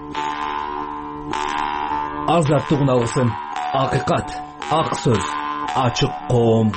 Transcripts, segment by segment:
Азаттык үналысын, акыйкат, ак сөз, ачык коом.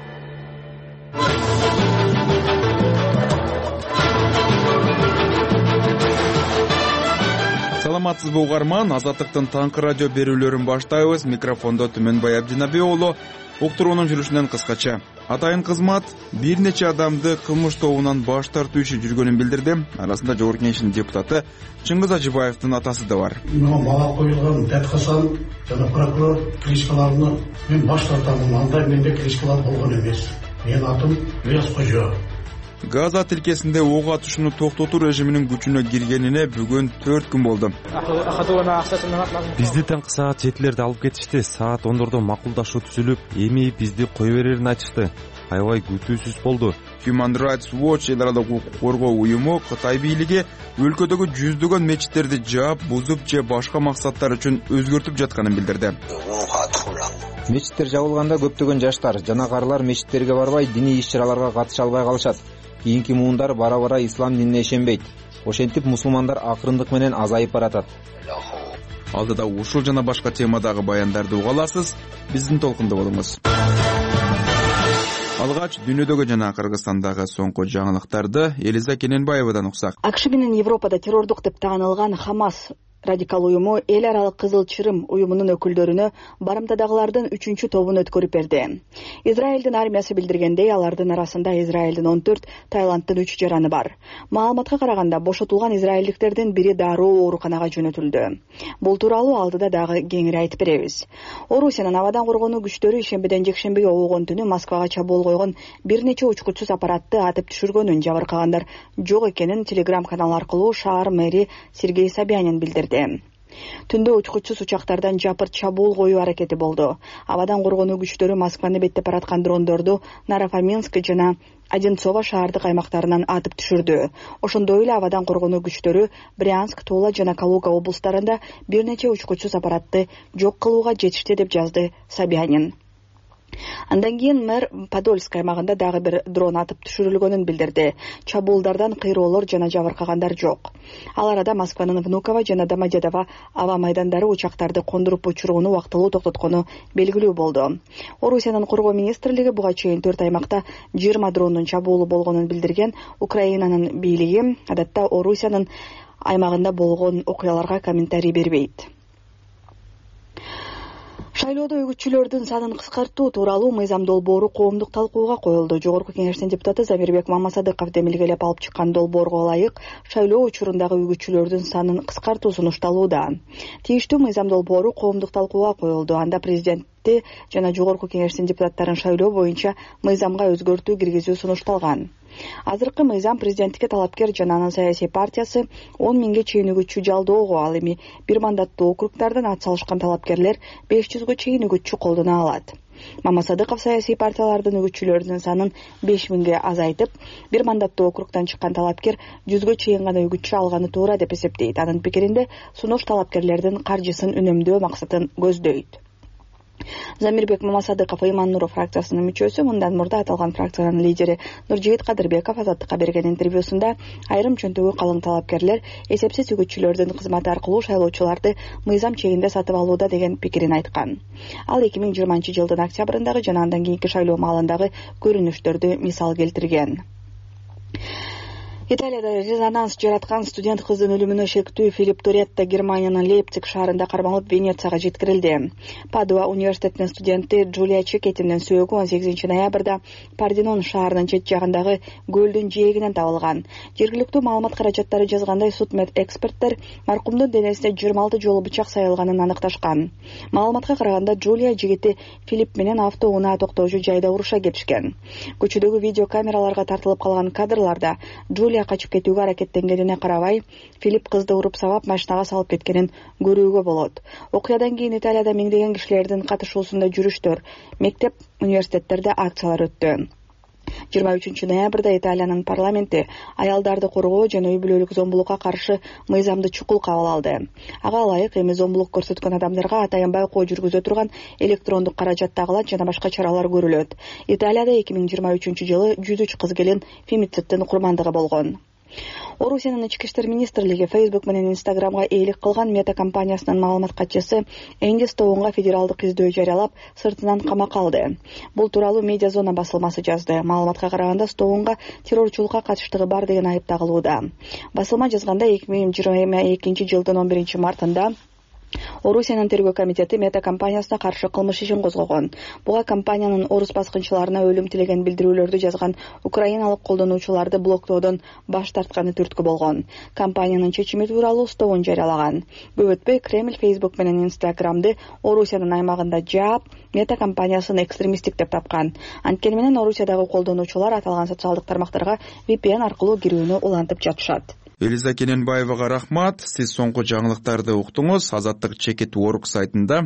Саламатсызбы угарман, Азаттыктын таңкы радио берүүлөрүн баштайбыз. Микрофондо Түмөнбай Абдинабек уулу. Уктуруунун жүрүшүнөн кыскача. Атайын кызмат бир нече адамды кылмыш тобунан баш тартуу иши жүргөнүн билдирди. Арасында Жогорку Кеңештин депутаты Чыңгыз Ажыбаевдин атасы да бар. Мага коюлган Дәткасан жана прокурор кличкаларына мен баш тартамын. Андай менде кличкалар болгон эмес. Менин атым Ильяс Кожо. Газа тилкесинде ок атышууну токтотуу режиминин күчүнө киргенине бүгүн 4 күн болду. Бизди таңкы саат 7-лерде алып кетишти. Саат 10-дордо макулдашуу түзүлүп, эми бизди кое берерин айтышты. Аябай күтүүсүз болду. Human Rights Watch эл аралык укук коргоо уюму Кытай бийлиги өлкөдөгү жүздөгөн мечиттерди жаап, бузуп же башка максаттар үчүн өзгөртүп жатканын билдирди. Мечиттер жабылганда көптөгөн жаштар жана карлар мечиттерге барбай, диний иш-чараларга катыша албай калышат. Кийинки муундар бара-бара ислам динине ишенбейт. Ошентип мусулмандар акырындык менен азайып баратат. Алдыда ушул жана башка темадагы баяндарды уга аласыз. Биздин толкунда болуңуз. Алгач дүйнөдөгү жана Кыргызстандагы соңку жаңылыктарды Элиза Кененбаевадан уксак. АКШ менен Европада террордук деп таанылган Хамас радикал уюму эл аралык Кызыл Чырым уюмунун өкүлдөрүнө барымтадагылардын 3-чү тобун өткөрүп берди. Израилдин армиясы билдиргендей, алардын арасында Израилдин 14, Таиланддын 3 жараны бар. Маалыматка караганда бошотулган израилдиктердин бири дароо ооруканага жөнөтүлдү. Бул тууралуу алдыда дагы кеңири айтып беребиз. Орусиянын абадан коргонуу күчтөрү ишембиден жекшембиге огон түнү Москвага чабуул койгон бир нече учкучсуз аппаратты атып түшүргөнүн, жабыркагандар жок экенин Telegram канал аркылуу шаар мэри Сергей Собянин билдирди. Түндө учкучсуз учактардан жапырт чабуул коюу аракети болду. Абадан коргонуу күчтөрү Москваны беттеп бараткан дрондорду Нарафаминск жана Одинцово шаардык аймактарынан атып түшүрдү. Ошондой эле абадан коргонуу күчтөрү Брянск, Тула жана Калуга облустарында бир нече учкучсуз аппаратты жок кылууга жетишти деп жазды Собянин. Андан кийин мэр Подольск аймагында дагы бир дрон атып түшүрүлгөнүн билдирди. Чабуулдардан кыйроолор жана жабыркагандар жок. Ал арада Москванын Внуково жана Домодедово аба майдандары учактарды кондуруп учурууну убактылуу токтоткону белгилүү болду. Орусиянын коргоо министрлиги буга чейин 4 аймакта 20 дрондун чабуулу болгонун билдирген. Украинанын бийлиги адатта Орусиянын аймагында болгон окуяларга комментарий бербейт. Шайлоодо үгүтчүлөрдүн санын кыскартуу тууралуу мыйзам долбоору коомдук талкууга коюлду. Жогорку Кеңештин депутаты Замирбек Мамасадыков демилгелеп алып чыккан долбоорго ылайык шайлоо учурундагы үгүтчүлөрдүн санын кыскартуу сунушталууда. Тийиштүү мыйзам долбоору коомдук талкууга коюлду. Анда президенти жана Жогорку Кеңештин депутаттарын шайлоо боюнча мыйзамга өзгөртүү киргизүү сунушталган. Азыркы мыйзам президенттикке талапкер жана анын саясий партиясы 10 миңге чейин үгүтчү жалдоого, ал эми бир мандаттуу округдардан ат салышкан талапкерлер 500га чейин үгүтчү колдоно алат. Мамасадыков саясий партиялардын үгүтчүлөрүнүн санын 5 миңге азайтып, бир мандаттуу округдан чыккан талапкер 100га чейин гана үгүтчү алганы туура деп эсептейт. Анын пикиринде сунуш талапкерлердин каржысын үнөмдөө максатын көздөйт. Замирбек Мамасадыков Иман Нуров фракциясынын мүчөсү. Мындан мурда аталган фракциянын лидери Нуржигит Кадырбеков Азаттыкка берген интервьюсунда айрым чөнтөгү калың талапкерлер эсепсиз үгүтчүлөрдүн кызматы аркылуу шайлоочуларды мыйзам чегинде сатып алууда деген пикирин айткан. Ал 2020-жылдын октябрындагы жана андан кийинки шайлоо маалындагы көрүнүштөрдү мисал келтирген. Италияда резонанс жараткан студент кыздын өлүмүнө шектүү Филипп Торетто Германиянын Лейпциг шаарында кармалып Венецияга жеткирилди. Падуа университетинин студенти Джулия Чекетинин сөөгү 18 ноябрда Парденон шаарынын чет жагындагы көлдүн жээгинен табылган. Жергиликтүү маалымат каражаттары жазгандай, судмед эксперттер маркумдун денесине 26 жолу бычак сайылганын аныкташкан. Маалыматка караганда Джулия жигити Филипп менен автоунаа токтоочу жайда уруша кетишкен. Көчөдөгү видео камераларга тартылып калган кадрларда Джулия качып кетүүгө аракеттенгенине карабай, Филипп кызды уруп сабап машинага салып кеткенин көрүүгө болот. Окуядан кийин Италияда миңдеген кишилердин катышуусунда жүрүштөр, мектеп, университеттерде акциялар өттү. 23 ноябрда Италиянын парламенти аялдарды коргоо жана үй-бүлөлүк зомбулукка каршы мыйзамды чукул кабыл алды. Ага ылайык эми зомбулук көрсөткөн адамдарга атайын байкоо жүргүзө турган электрондук каражат тагылат жана башка чаралар көрүлөт. Италияда 2023 жылы 103 кыз келин фемициттин курмандыгы болгон. Орусиянын ички иштер министрлиги Facebook менен Instagramга ээлик кылган Мета компаниясынын маалымат катчысы Энди Стоунга федералдык издөө жарыялап, сыртынан камакка алды. Бул тууралуу Медиа Зона басылмасы жазды. Маалыматка караганда Стоунга террорчулукка катыштыгы бар деген айып тагылууда. Басылма жазганда 2022 жылдын 11-мартында Орусиянын тергөө комитети Мета компаниясына каршы кылмыш ишин козгогон. Буга компаниянын орус баскынчыларына өлүм тилеген билдирүүлөрдү жазган украиналык колдонуучуларды блоктоодон баш тартканы түрткү болгон. Компаниянын чечими тууралуу Стоун жарыялаган. Көп өтпөй Кремль Facebook менен Instagram'ды Орусиянын аймагында жаап, Мета компаниясын экстремисттик деп тапкан. Анткени менен Орусиядагы колдонуучулар аталган социалдык тармактарга VPN аркылуу кирүүнү улантып жатышат. Элиза Кененбаевага рахмат. Сиз соңку жаңылыктарды уктуңуз. Азаттык Check.org сайтында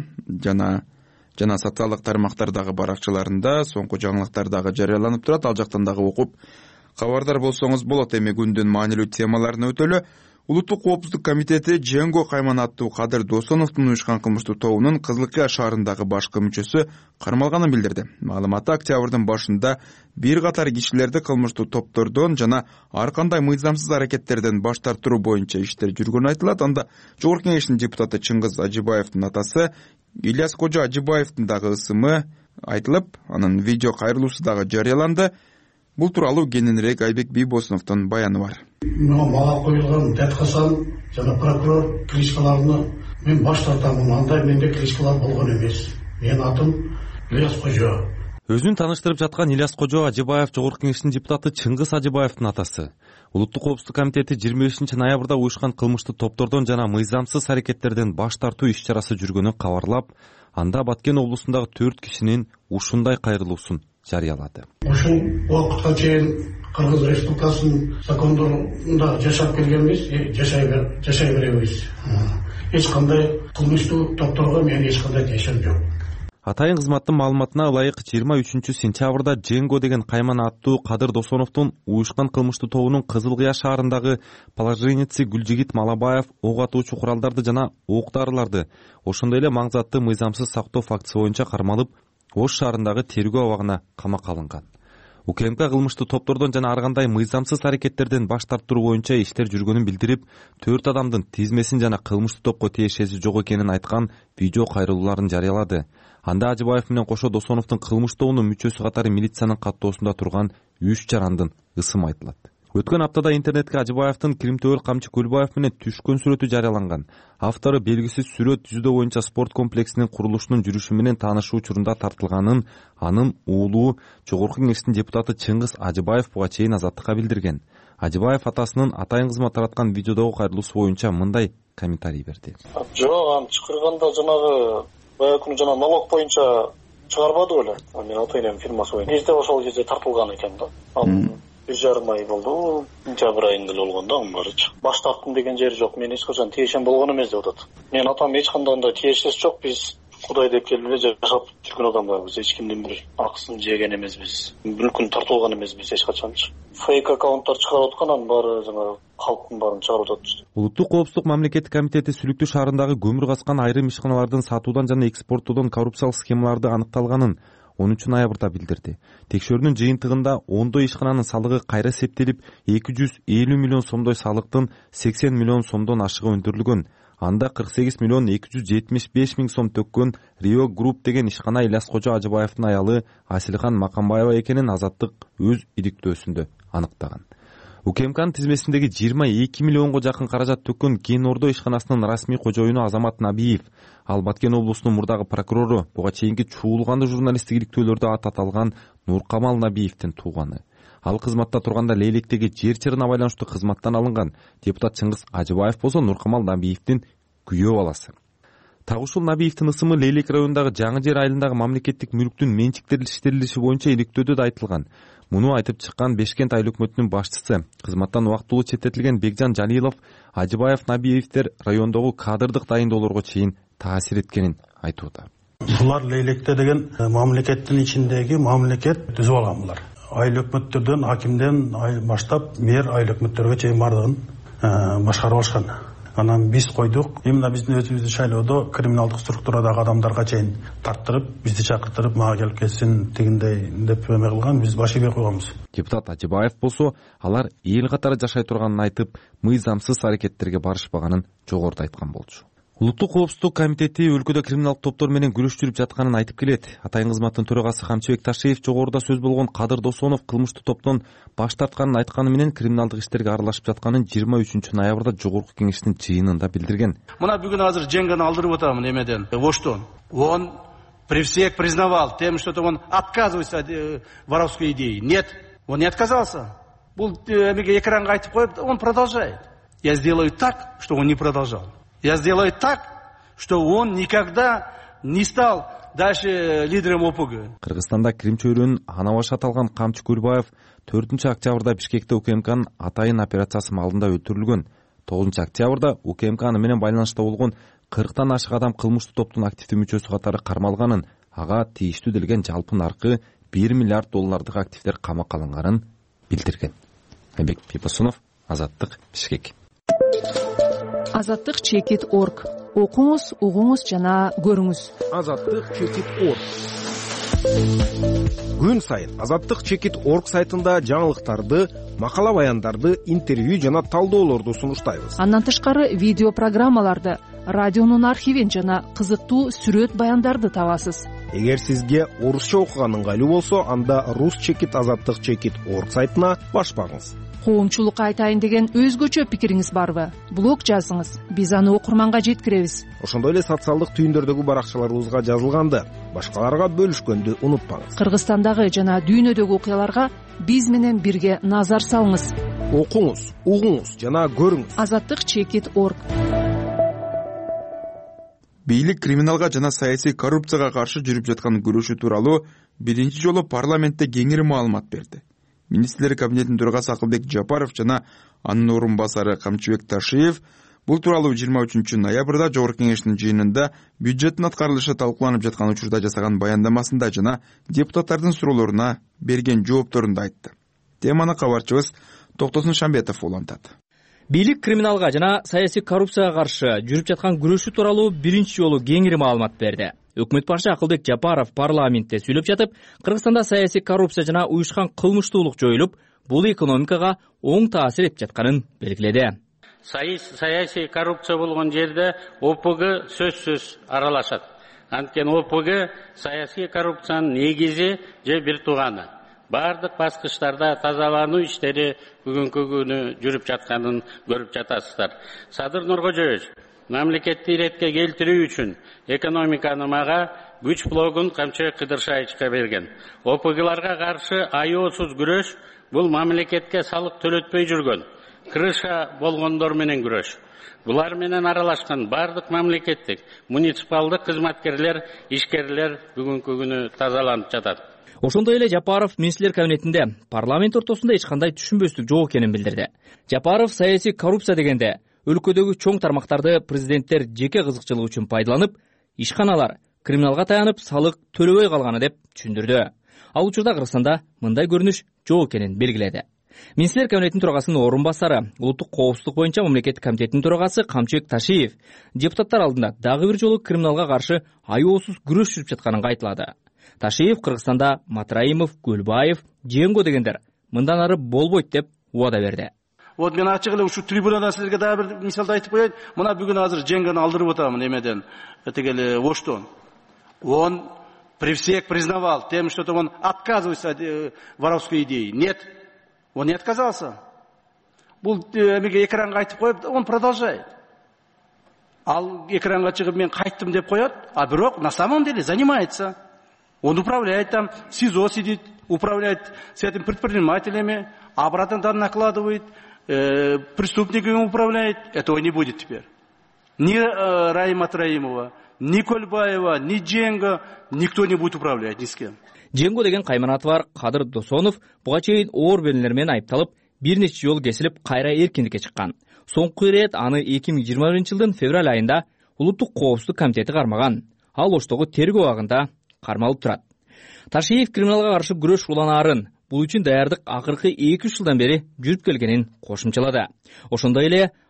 жана социалдык тармактардагы баракчаларында соңку жаңылыктар дагы жарыяланып турат. Ал жактан дагы окуп кабардар болсоңуз болот. Эми күндүн маанилүү темаларына өтөлү. Улуттук коопсуздук комитети Дженго Кайман аттуу Кадыр Досоновдун уюшкан кылмыштуу тобунун Кызылкыя шаарындагы башкы мүчөсү кармалганын билдирди. Маалыматта октябрдын башында бир катар кишилерди кылмыштуу топтордон жана ар кандай мыйзамсыз аракеттерден баш тартыруу боюнча иштер жүргөнү айтылат. Анда Жогорку Кеңештин депутаты Чыңгыз Ажыбаевдин атасы Ильяс Кожо Ажыбаевдин дагы ысымы айтылып, анын видео кайрылуусу дагы жарыяланды. Бул тууралуу кененирээк Айбек Бийбосуновдун баяны бар. Мага коюлган дәткасан жана прокурор кличкаларына мен баш тартамын. Андай менде кличкалар болгон эмес. Менин атым Ильяс Кожо. Өзүн тааныштырып жаткан Ильяс Кожо Ажыбаев Жогорку Кеңештин депутаты Чыңгыз Ажыбаевдин атасы. Улуттук коопсуздук комитети 25-ноябрда уюшкан кылмыштуу топтордон жана мыйзамсыз аракеттерден баш тартуу иш-чарасы жүргөнүн кабарлап, анда Баткен облусундагы 4 кишинин ушундай кайрылуусун жарыялады. Ушул убакытка чейин Кыргыз Республикасынын закондорунда жашап келгенбиз, жашай беребиз. Эч кандай кылмыштуу топторго мен эч кандай тиешем жок. Атайын кызматтын маалыматына ылайык 23-сентябрда Дженго деген Кайман аттуу Кадыр Досоновдун уюшкан кылмыштуу тобунун Кызылкыя шаарындагы положенияси Гүлжигит Малабаев ок атуучу куралдарды жана ок дарыларды, ошондой эле маңзаттуу мыйзамсыз сактоо фактысы боюнча кармалып, Ош шаарындагы тергөө абагына камакка алынган. УКМК кылмыштуу топтордон жана ар кандай мыйзамсыз аракеттерден баш тартыруу боюнча иштер жүргөнүн билдирип, 4 адамдын тизмесин жана кылмыштуу топко тиешеси жок экенин айткан видео кайрылууларын жарыялады. Анда Ажыбаев менен кошо Досоновдун кылмыш тобунун мүчөсү катары милициянын каттоосунда турган 3 жарандын ысымы айтылат. Өткөн аптада интернетке Ажыбаевдин Кримтөбөл Камчы Көлбаев менен түшкөн сүрөтү жарыяланган. Автору белгисиз сүрөт жүзүдө боюнча спорт комплексинин курулушунун жүрүшү менен таанышуу учурунда тартылганын анын уулу Жогорку Кеңештин депутаты Чыңгыз Ажыбаев буга чейин Азаттыкка билдирген. Ажыбаев атасынын атайын кызмат тараткан видеодогу кайрылуусу боюнча мындай комментарий берди. Жок, аны чакырганда жанагы баягы жана налог боюнча чыгарбады беле. Мен атайын фирмасы боюнча. Бизде ошол жерде тартылган экен да. 1,5 ай болду. Сентябрь айында эле болгон да баарычы. Баш тарттым деген жери жок. Мен эч качан тиешем болгон эмес деп атат. Мен атам эч кандай тиешеси жок. Биз Кудай деп келип эле жашап жүргөн адамдарбыз. Эч кимдин бир акысын жеген эмеспиз. Мүлкүн тартылган эмеспиз эч качанчы. Фейк аккаунттар чыгарып аткан, анын баары жана калктын баарын чыгарып атат. Улуттук коопсуздук мамлекеттик комитети Сүлүктүү шаарындагы көмүр каскан айрым ишканалардын сатуудан жана экспорттоодон коррупциялык схемаларды аныкталганын 10-ноябрда билдирди. Текшөрүүнүн жыйынтыгында ондой ишкананын салыгы кайра септелип, 250 миллион сомдой салыктын 80 миллион сомдон ашыгы өндүрүлгөн. Анда 48 миллион 275 миң сом төккөн Рио Групп деген ишкана Ильяс Кожо Ажыбаевдин аялы Асилхан Макамбаева экенин Азаттык өз иликтөөсүндө аныктаган. УКМКнын тизмесиндеги 22 миллионго жакын каражат төккөн Кен Ордо ишканасынын расмий кожоюну Азамат Набиев, ал Баткен облусунун мурдагы прокурору, буга чейинки чуулганды журналисттик иликтөөлөрдө ат аталган Нуркамал Набиевдин тууганы. Ал кызматта турганда Лейлектеги жер чырына байланыштуу кызматтан алынган. Депутат Чыңгыз Ажыбаев болсо Нуркамал Набиевдин күйөө баласы. Так ушул Набиевдин ысымы Лейлек районундагы Жаңы Жер айылындагы мамлекеттик мүлктүн менчиктелиштерилиши боюнча иликтөөдө да айтылган. Муну айтып чыккан Бешкент айыл өкмөтүнүн башчысы, кызматтан убактылуу четтетилген Бекжан Жалилов, Ажыбаев Набиевдер райондогу кадрдык дайындоолорго чейин таасир эткенин айтууда. Булар Лейлектте деген мамлекеттин ичиндеги мамлекет түзүп алган булар. Айыл өкмөттөрдөн, акимден баштап мэр айыл өкмөттөргө чейин бардыгын башкарып алышкан. Анан биз койдук. Именно биздин өзүбүздүн шайлоодо криминалдык структурадагы адамдарга чейин тарттырып, бизди чакыртырып, мага келип кетсин тигиндей деп эме кылган, биз баш ийбей койгонбуз. Депутат Ажыбаев болсо, алар эл катары жашай турганын айтып, мыйзамсыз аракеттерге барышпаганын жогоруда айткан болчу. Улуттук коопсуздук комитети өлкөдө криминалдык топтор менен күрөш жүрүп жатканын айтып келет. Атайын кызматтын төрагасы Камчыбек Ташиев жогоруда сөз болгон Кадыр Досонов кылмыштуу топтон баш тартканын айтканы менен криминалдык иштерге аралашып жатканын 23 ноябрда жогорку кеңештин жыйынында билдирген. Мына бүгүн азыр жеңгени алдырып атамын эмеден. Оштон. Он при всех признавал тем, что он отказывается от воровской идеи. Нет, он не отказался. Бул эмеге экранга айтып коюп, он продолжает. Я сделаю так, что он не продолжал. Я сделаю так, что он никогда не стал дальше лидером ОПГ. Кыргызстанда Крим чөйрөнүн ана башы аталган Камчы Көлбаев 4-октябрда Бишкекте УКМКнын атайын операциясы маалында өлтүрүлгөн. 9-октябрда УКМК аны менен байланышта болгон 40тан ашык адам кылмыштуу топтун активдүү мүчөсү катары кармалганын, ага тийиштүү делген жалпы наркы $1 миллиард активдер камакка алынганын билдирген. Айбек Пипосунов, Азаттык, Бишкек. Азаттык.org. Окуңуз, угуңуз жана көрүңүз. Азаттык.org. Күн сайын Азаттык.org сайтында жаңылыктарды, макала баяндарды, интервью жана талдоолорду сунуштайбыз. Андан тышкары видео программаларды, радионун архивин жана кызыктуу сүрөт баяндарды табасыз. Эгер сизге орусча окуган ыңгайлуу болсо, анда Азаттык.org сайтына баш багыңыз. Коомчулукка айтайын деген өзгөчө пикириңиз барбы? Блог жазыңыз, биз аны окурманга жеткиребиз. Ошондой эле социалдык түйүндөрдөгү баракчаларыбызга жазылганды башкаларга бөлүшкөндү унутпаңыз. Кыргызстандагы жана дүйнөдөгү окуяларга биз менен бирге назар салыңыз. Окуңуз, угуңуз жана көрүңүз. Азаттык.org. Бийлик криминалга жана саясий коррупцияга каршы жүрүп жаткан күрөшү тууралуу биринчи жолу парламентте кеңири маалымат берди. Министрлер кабинетинин төрагасы Акылбек Жапаров жана анын орун басары Камчыбек Ташиев бул тууралуу 23 ноябрда жогорку кеңештин жыйынында бюджеттин аткарылышы талкууланып жаткан учурда жасаган баяндамасында жана депутаттардын суроолоруна берген жоопторунда айтты. Теманы кабарчыбыз Токтосун Шамбетов улантат. Бийлик криминалга жана саясий коррупцияга каршы жүрүп жаткан күрөшү тууралуу биринчи жолу кеңири маалымат берди. Өкмөт башы Акылбек Жапаров парламентте сүйлөп жатып, Кыргызстанда саясий коррупция жана уюшкан кылмыштуулук жоюлуп, бул экономикага оң таасир этип жатканын белгиледи. Саясий коррупция болгон жерде ОПГ сөзсүз аралашат. Анткени ОПГ саясий коррупциянын негизи же бир тууганы. Бардык баскычтарда тазалануу иштери бүгүнкү күнү жүрүп жатканын көрүп жатасыздар. Садыр Нуркожоевич, мамлекетти иретке келтирүү үчүн экономиканы мага күч блогун Камчыбек Кыдыршаевичке берген. ОПГларга каршы аяосуз күрөш бул мамлекетке салык төлөтпөй жүргөн крыша болгондор менен күрөш. Булар менен аралашкан бардык мамлекеттик, муниципалдык кызматкерлер, ишкерлер бүгүнкү күнү тазаланып жатат. Ошондой эле Жапаров министрлер кабинетинде парламент ортосунда эч кандай түшүнбөстүк жок экенин билдирди. Жапаров саясий коррупция дегенде өлкөдөгү чоң тармактарды президенттер жеке кызыкчылык үчүн пайдаланып, ишканалар криминалга таянып салык төлөбөй калганы деп түшүндүрдү. Ал учурда Кыргызстанда мындай көрүнүш жок экенин белгиледи. Министрлер кабинетинин төрагасынын орун басары, улуттук коопсуздук боюнча мамлекеттик комитетинин төрагасы Камчыбек Ташиев депутаттар алдында дагы бир жолу криминалга каршы аяосуз күрөш жүрүп жатканын кайталады. Ташиев Кыргызстанда Матраимов, Көлбаев, Жеңго дегендер мындан ары болбойт деп убада берди. Вот мен ачык эле ушу трибунадан силерге дагы бир мисалды айтып коеюн. Мына бүгүн азыр жеңгени алдырып атамын эмеден, тигели Оштон. Он при всех признавал тем, что он отказывается от воровской идеи. Нет, он не отказался. Бул эмеге экранга айтып коюп, он продолжает. Ал экранга чыгып мен кайттым деп коет, а бирок на самом деле занимается. Он управляет там, в СИЗО сидит, управляет с этими предпринимателями, обратно там накладывает, преступниками управляет. Этого не будет теперь. Ни Раима Траимова, ни Кольбаева, ни Дженго, никто не будет управлять ни с кем. Дженго деген кайманаты бар Кадыр Досонов буга чейин оор беренелер менен айыпталып, бир нече жол кесилип кайра эркиндикке чыккан. Соңку ирет аны 2021 жылдын февраль айында улуттук коопсуздук комитети кармаган. Ал Оштогу тергөө абагында кармалып турат. Ташиев криминалга каршы күрөш уланаарын бул үчүн даярдык акыркы 2-3 жылдан бери жүрүп келгенин кошумчалады. Ошондой эле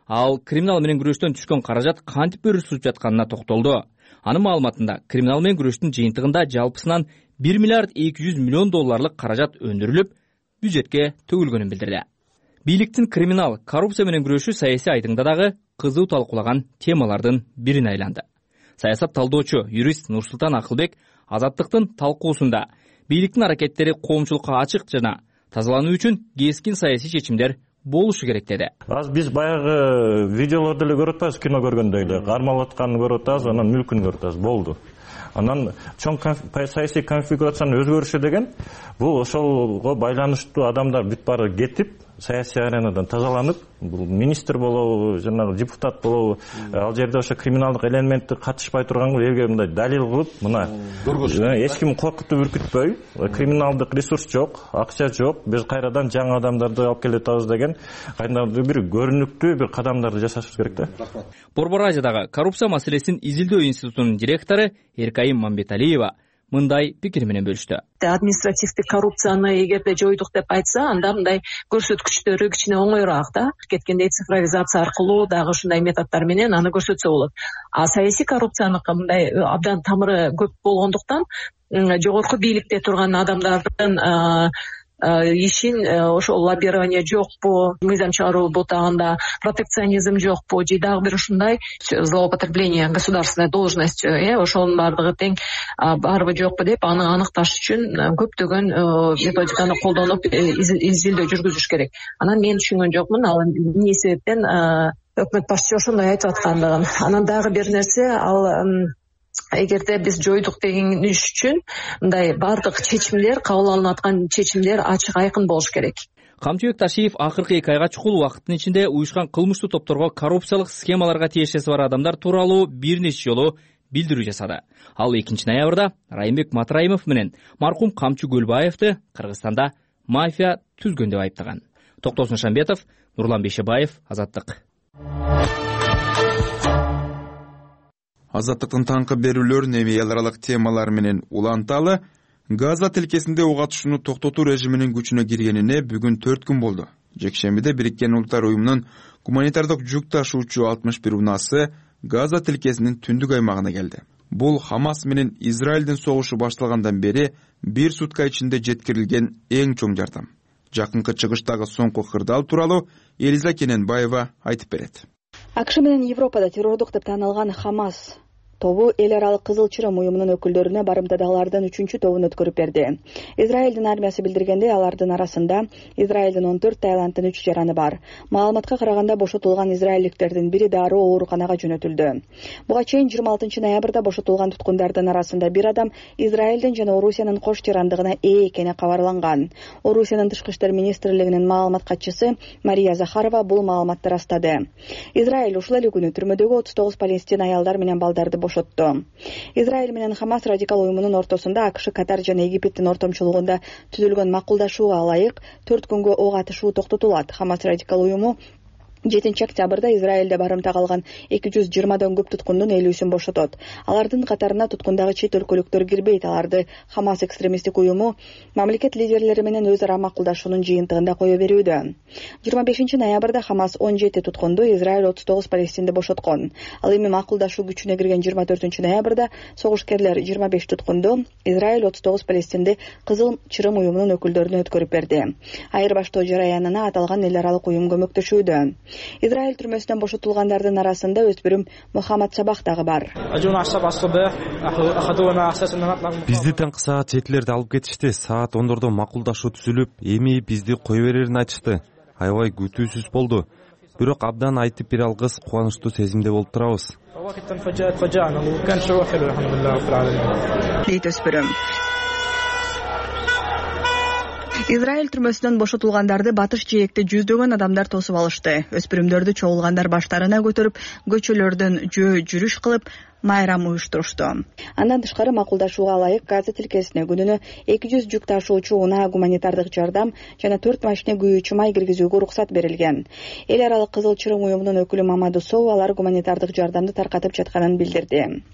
ал криминал менен күрөштөн түшкөн каражат кантип өрүсүп жатканына токтолду. Анын маалыматында криминал менен күрөштүн жыйынтыгында жалпысынан 1 миллиард 200 миллион долларлык каражат өндүрүлүп, бюджетке төгүлгөнүн билдирди. Бийликтин криминал, коррупция менен күрөшү саясий айдыңда дагы кызуу талкуулаган темалардын бирине айланды. Саясат талдоочу юрист Нурсултан Акылбек Азаттыктын талкуусунда бийликтин аракеттери коомчулукка ачык жана тазалануу үчүн кескин саясий чечимдер болушу керек деди. Биз баягы видеолорду эле көрүп атпайбыз, кино көргөндөй эле кармалып атканын көрүп атабыз, анан мүлкүн көрүп атабыз, болду. Анан чоң саясий конфигурациянын өзгөрүшү деген бул ошолго байланыштуу адамдар бүт баары кетип, саясий аренадан тазаланып, бул министр болобу, жанагы депутат болобу, ал жерде ошо криминалдык элементти катышпай турган элге мындай далил кылып, мына эч ким коркутуп үркүтпөй, криминалдык ресурс жок, акча жок, биз кайрадан жаңы адамдарды алып келе атабыз деген кайдандыр бир көрүнүктүү бир кадамдарды жасашыбыз керек да. Борбор Азиядагы коррупция маселесин изилдөө институтунун директору Эркайым Мамбеталиева мындай пикир менен бөлүштү. Административдик коррупцияны эгерде жойдук деп айтса, анда мындай көрсөткүчтөрү кичине оңоюраак да. Кеткендей цифровизация аркылуу дагы ушундай методдор менен аны көрсөтсө болот. А саясий коррупцияныкы мындай абдан тамыры көп болгондуктан жогорку бийликте турган адамдардын ишин ошол лоббирование жокпу, мыйзам чыгаруу бутагында протекционизм жокпу, же дагы бир ушундай злоупотребление государственной должностью, ошонун баардыгы тең барбы жокпу деп аны аныкташ үчүн көптөгөн методиканы колдонуп изилдөө жүргүзүш керек. Анан мен түшүнгөн жокмун, ал эмне себептен өкмөт башчысы ошондой айтып аткандыгын. Анан дагы бир нерсе, ал эгерде биз жойдук деген үчүн мындай баардык чечимдер, кабыл алынып аткан чечимдер ачык айкын болуш керек. Камчыбек Ташиев акыркы 2 айга чукул убакыттын ичинде уюшкан кылмыштуу топторго коррупциялык схемаларга тиешеси бар адамдар тууралуу бир нече жолу билдирүү жасады. Ал 2 ноябрда Райымбек Матраимов менен маркум Камчы Көлбаевди Кыргызстанда мафия түзгөн деп айыптаган. Токтосун Шамбетов, Нурлан Бейшебаев, Азаттык. Азаттыктын таңкы берүүлөрүн эми эл аралык темалар менен уланталы. Газа тилкесинде ок атышууну токтотуу режиминин күчүнө киргенине бүгүн 4 күн болду. Жекшембиде Бириккен Улуттар уюмунун гуманитардык жүк ташуучу 61 унаасы Газа тилкесинин түндүк аймагына келди. Бул Хамас менен Израилдин согушу башталгандан бери 1 сутка ичинде жеткирилген эң чоң жардам. Жакынкы чыгыштагы соңку кырдаал тууралуу Элиза Кененбаева айтып берет. АКШ менен Европада террордук деп таанылган Хамас тобу эл аралык Кызыл Чырым уюмунун өкүлдөрүнө барымтадагылардын 3-чү тобун өткөрүп берди. Израилдин армиясы билдиргендей, алардын арасында Израилдин 14 таиландтын 3 жараны бар. Маалыматка караганда бошотулган израилдиктердин бири дароо ооруканага жөнөтүлдү. Буга чейин 26 ноябрда бошотулган туткундардын арасында бир адам Израилдин жана Орусиянын кош жарандыгына ээ экени кабарланган. Орусиянын тышкы иштер министрлигинин маалымат катчысы Мария Захарова бул маалыматты растады. Израиль ушул эле күнү түрмөдөгү 39 палестин аялдар менен балдарды бошотту. Израиль менен Хамас радикал уюмунун ортосунда АКШ, Катар жана Египтин ортомчулугунда түзүлгөн макулдашууга ылайык 4 күнгө ок атышуу токтотулат. Хамас радикал уюму 7 октябрда Израилде барымта калган 220дан көп туткундун 50-син бошотот. Алардын катарына туткундагы чет өлкөлүктөр кирбейт. Аларды Хамас экстремисттик уюму мамлекет лидерлери менен өз ара макулдашуунун жыйынтыгында кое берүүдө. 25 ноябрда Хамас 17 туткунду, Израиль 39 палестинди бошоткон. Ал эми макулдашуу күчүнө кирген 24 ноябрда согушкерлер 25 туткунду, Израиль 39 палестинди Кызыл Чырым уюмунун өкүлдөрүнө өткөрүп берди. Айырбаштоо жараянына аталган эл аралык уюм көмөктөшүүдө. Израиль түрмөсүнөн бошотулгандардын арасында өспүрүм Мухаммад Сабах дагы бар. Бизди таңкы саат 7-лерде алып кетишти. Саат 10-дордо макулдашуу түзүлүп, эми бизди кое берерин айтышты. Аябай күтүүсүз болду. Бирок абдан айтып бере алгыс, кубанычтуу сезимде болуп турабыз. Дейт өспүрүм. Израиль түрмөсүнөн бошотулгандарды батыш жээкте жүздөгөн адамдар тосуп алышты. Өспүрүмдөрдү чогулгандар баштарына көтөрүп, көчөлөрдөн жүрүш кылып, майрам уюштурушту. Андан тышкары макулдашууга ылайык Газа тилкесине күнүнө 200 жүк ташуучу унаа, гуманитардык жардам жана 4 машина күйүүчү май киргизүүгө уруксат берилген. Эл аралык Кызыл Чырым уюмунун өкүлү Мамаду Соу алар гуманитардык жардамды таркатып жатканын билдирди.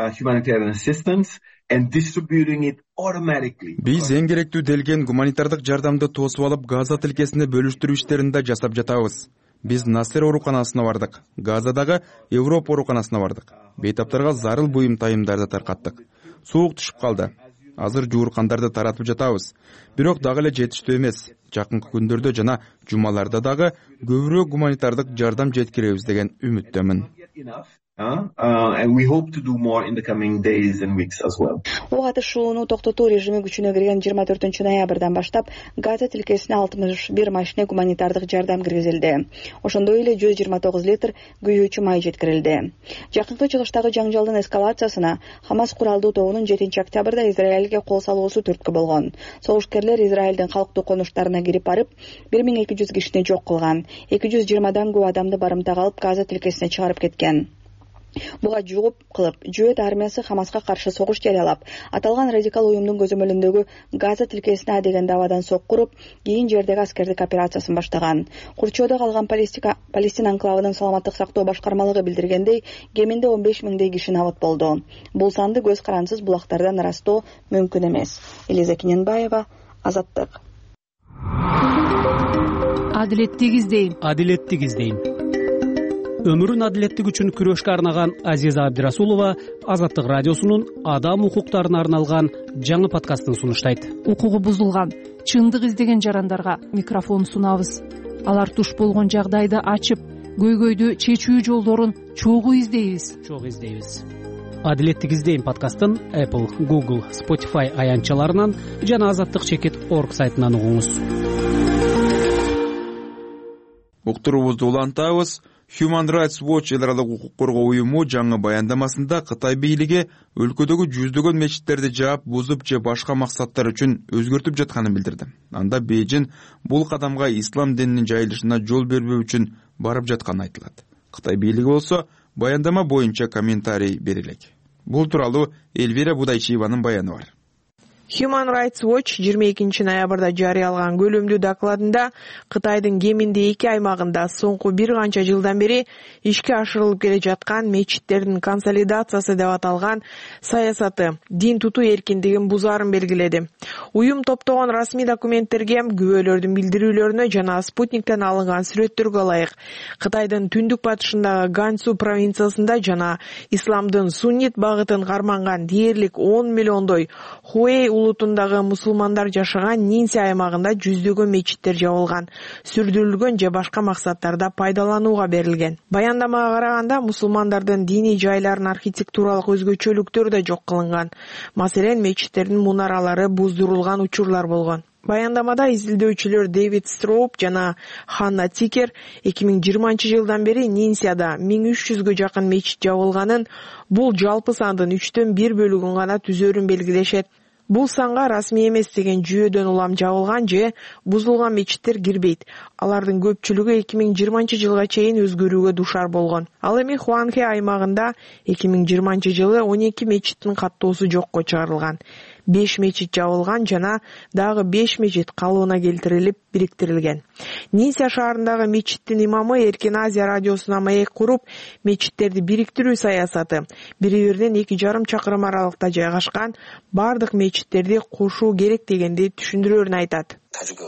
Биз эң керектүү делген гуманитардык жардамды тосуп алып Газа тилкесине бөлүштүрүү иштерин да жасап жатабыз. Биз Насер ооруканасына бардык, Газадагы Европа ооруканасына бардык. Бейтаптарга зарыл буюм тайымдарды таркаттык. Суук түшүп калды. Азыр жууркандарды таратып жатабыз. Бирок дагы эле жетиштүү эмес. Жакынкы күндөрдө жана жумаларда дагы көбүрөөк гуманитардык жардам жеткиребиз деген үмүттөмүн. And we hope to do more in the coming days and weeks as well. Ок атышууну токтотуу режими күчүнө кирген 24 ноябрдан баштап Газа тилкесине 61 машина гуманитардык жардам киргизилди. Ошондой эле 129 литр күйүүчү май жеткирилди. Жакынкы чыгыштагы жаңжалдын эскалациясына Хамас куралдуу тобунун 7 октябрда Израилге кол салуусу түрткү болгон. Согушкерлер Израилдин калктуу конуштарына кирип барып, 1200 кишини жок кылган. 220дан көп адамды барымтага алып Газа тилкесине чыгарып кеткен. Буга жооп кылып, Жөөт армиясы Хамаска каршы согуш жарыялап, аталган радикал уюмдун көзөмөлүндөгү Газа тилкесине деген давадан сок куруп, кийин жердеги аскердик операциясын баштаган. Курчоодо калган Палестина анклавынын саламаттык сактоо башкармалыгы билдиргендей, кеминде 15 миңдей киши набыт болду. Бул санды көз карансыз булактардан ырастоо мүмкүн эмес. Элиза Киненбаева, Азаттык. Адилеттик издейм. Өмүрүн адилеттик үчүн күрөшкө арнаган Азиза Абдирасулова Азаттык радиосунун адам укуктарына арналган жаңы подкастын сунуштайт. Укугу бузулган, чындык издеген жарандарга микрофон сунабыз. Алар туш болгон жагдайды ачып, көйгөйдү чечүү жолдорун чогуу издейбиз. Адилеттик издейм подкастын Apple, Google, Spotify аянтчаларынан жана azattik.org сайтынан угуңуз. Уктуруубузду улантабыз. Human Rights Watch эл аралык укук коргоо уюму жаңы баяндамасында Кытай бийлиги өлкөдөгү жүздөгөн мечиттерди жаап, бузуп же башка максаттар үчүн өзгөртүп жатканын билдирди. Анда Бейжин бул кадамга ислам дининин жайылышына жол бербөө үчүн барып жатканы айтылат. Кытай бийлиги болсо баяндама боюнча комментарий бере элек. Бул тууралуу Эльвира Будайчиеванын баяны бар. Human Rights Watch 22 ноябрда жарыялаган көлөмдүү докладында Кытайдын кеминде 2 аймагында соңку бир канча жылдан бери ишке ашырылып келе жаткан мечиттердин консолидациясы деп аталган саясаты дин тутуу эркиндигин бузаарын белгиледи. Уюм топтогон расмий документтерге, күбөлөрдүн билдирүүлөрүнө жана спутниктен алынган сүрөттөргө ылайык Кытайдын түндүк батышындагы Гансу провинциясында жана исламдын суннит багытын карманган дээрлик 10 миллиондой Хуэй улутундагы мусулмандар жашаган Нинси аймагында жүздөгөн мечиттер жабылган, сүрдүрүлгөн же башка максаттарда пайдаланууга берилген. Баяндамага караганда мусулмандардын диний жайларын архитектуралык өзгөчөлүктөрү да жок кылынган. Маселен, мечиттердин мунаралары буздурулган учурлар болгон. Баяндамада изилдөөчүлөр Дэвид Строуп жана Ханна Тикер 2020 жылдан бери Нинсияда 1300гө жакын мечит жабылганын, бул жалпы сандын 3/1 бөлүгүн гана түзөрүн белгилешет. Бул санга расмий эмес деген жүйөдөн улам жабылган же бузулган мечиттер кирбейт. Алардын көпчүлүгү 2020 жылга чейин өзгөрүүгө душар болгон. Ал эми Хуанхэ аймагында 2020 жылы 12 мечиттин каттоосу жокко чыгарылган. 5 мечит жабылган жана дагы 5 мечит калыбына келтирилип бириктирилген. Нинсия шаарындагы мечиттин имамы Эркин Азия радиосуна маек куруп, мечиттерди бириктирүү саясаты бири-биринен 2,5 чакырым аралыкта жайгашкан бардык мечиттерди кошуу керек дегенди түшүндүрөөрүн айтат.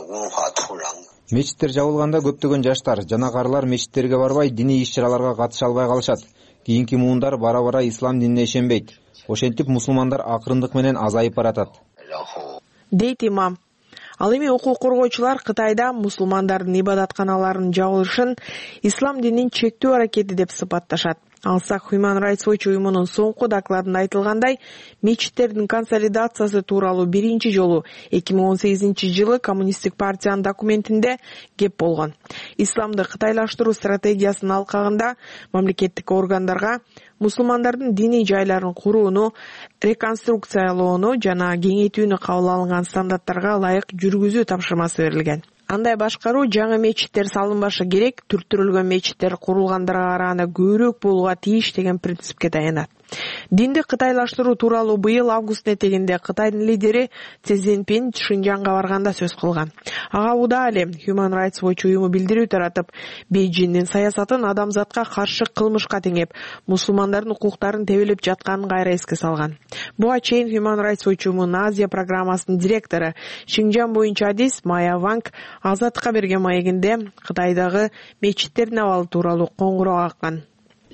Мечиттер жабылганда көптөгөн жаштар жана карлар мечиттерге барбай, диний иш-чараларга катыша албай калышат. Кийинки муундар бара-бара ислам динине ишенбейт. Ошентип мусулмандар акырындык менен азайып баратат, дейт имам. Ал эми укук коргоочулар Кытайда мусулмандардын ибадатканаларынын жабылышын ислам дининин чектөө аракети деп сыпатташат. Алсак Human Rights Watch уюмунун соңку докладында айтылгандай, мечиттердин консолидациясы тууралуу биринчи жолу 2018 жылы Коммунисттик партиянын документинде кеп болгон. Исламды кытайлаштыруу стратегиясынын алкагында мамлекеттик органдарга мусулмандардын диний жайларын курууну, реконструкциялоону жана кеңейтүүнү кабыл алынган стандарттарга ылайык жүргүзүү тапшырмасы берилген. Андай башкаруу жаңы мечиттер салынбашы керек, түрттүрүлгөн мечиттер курулгандарга караганда көбүрөөк болууга тийиш деген принципке таянат. Динди кытайлаштыруу тууралуу быйыл август этегинде Кытайдын лидери Си Цзиньпин Шинжаңга барганда сөз кылган. Ага удаа эле Human Rights Watch уюму билдирүү таратып, Бейжиңдин саясатын адамзатка каршы кылмышка теңеп, мусулмандардын укуктарын тебелеп жатканын кайра эске салган. Буга чейин Human Rights Watch уюмунун Азия программасынын директору Шинжаң боюнча адис Майя Ванг Азаттыкка берген маегинде Кытайдагы мечиттердин абалы тууралуу коңгуроо каккан.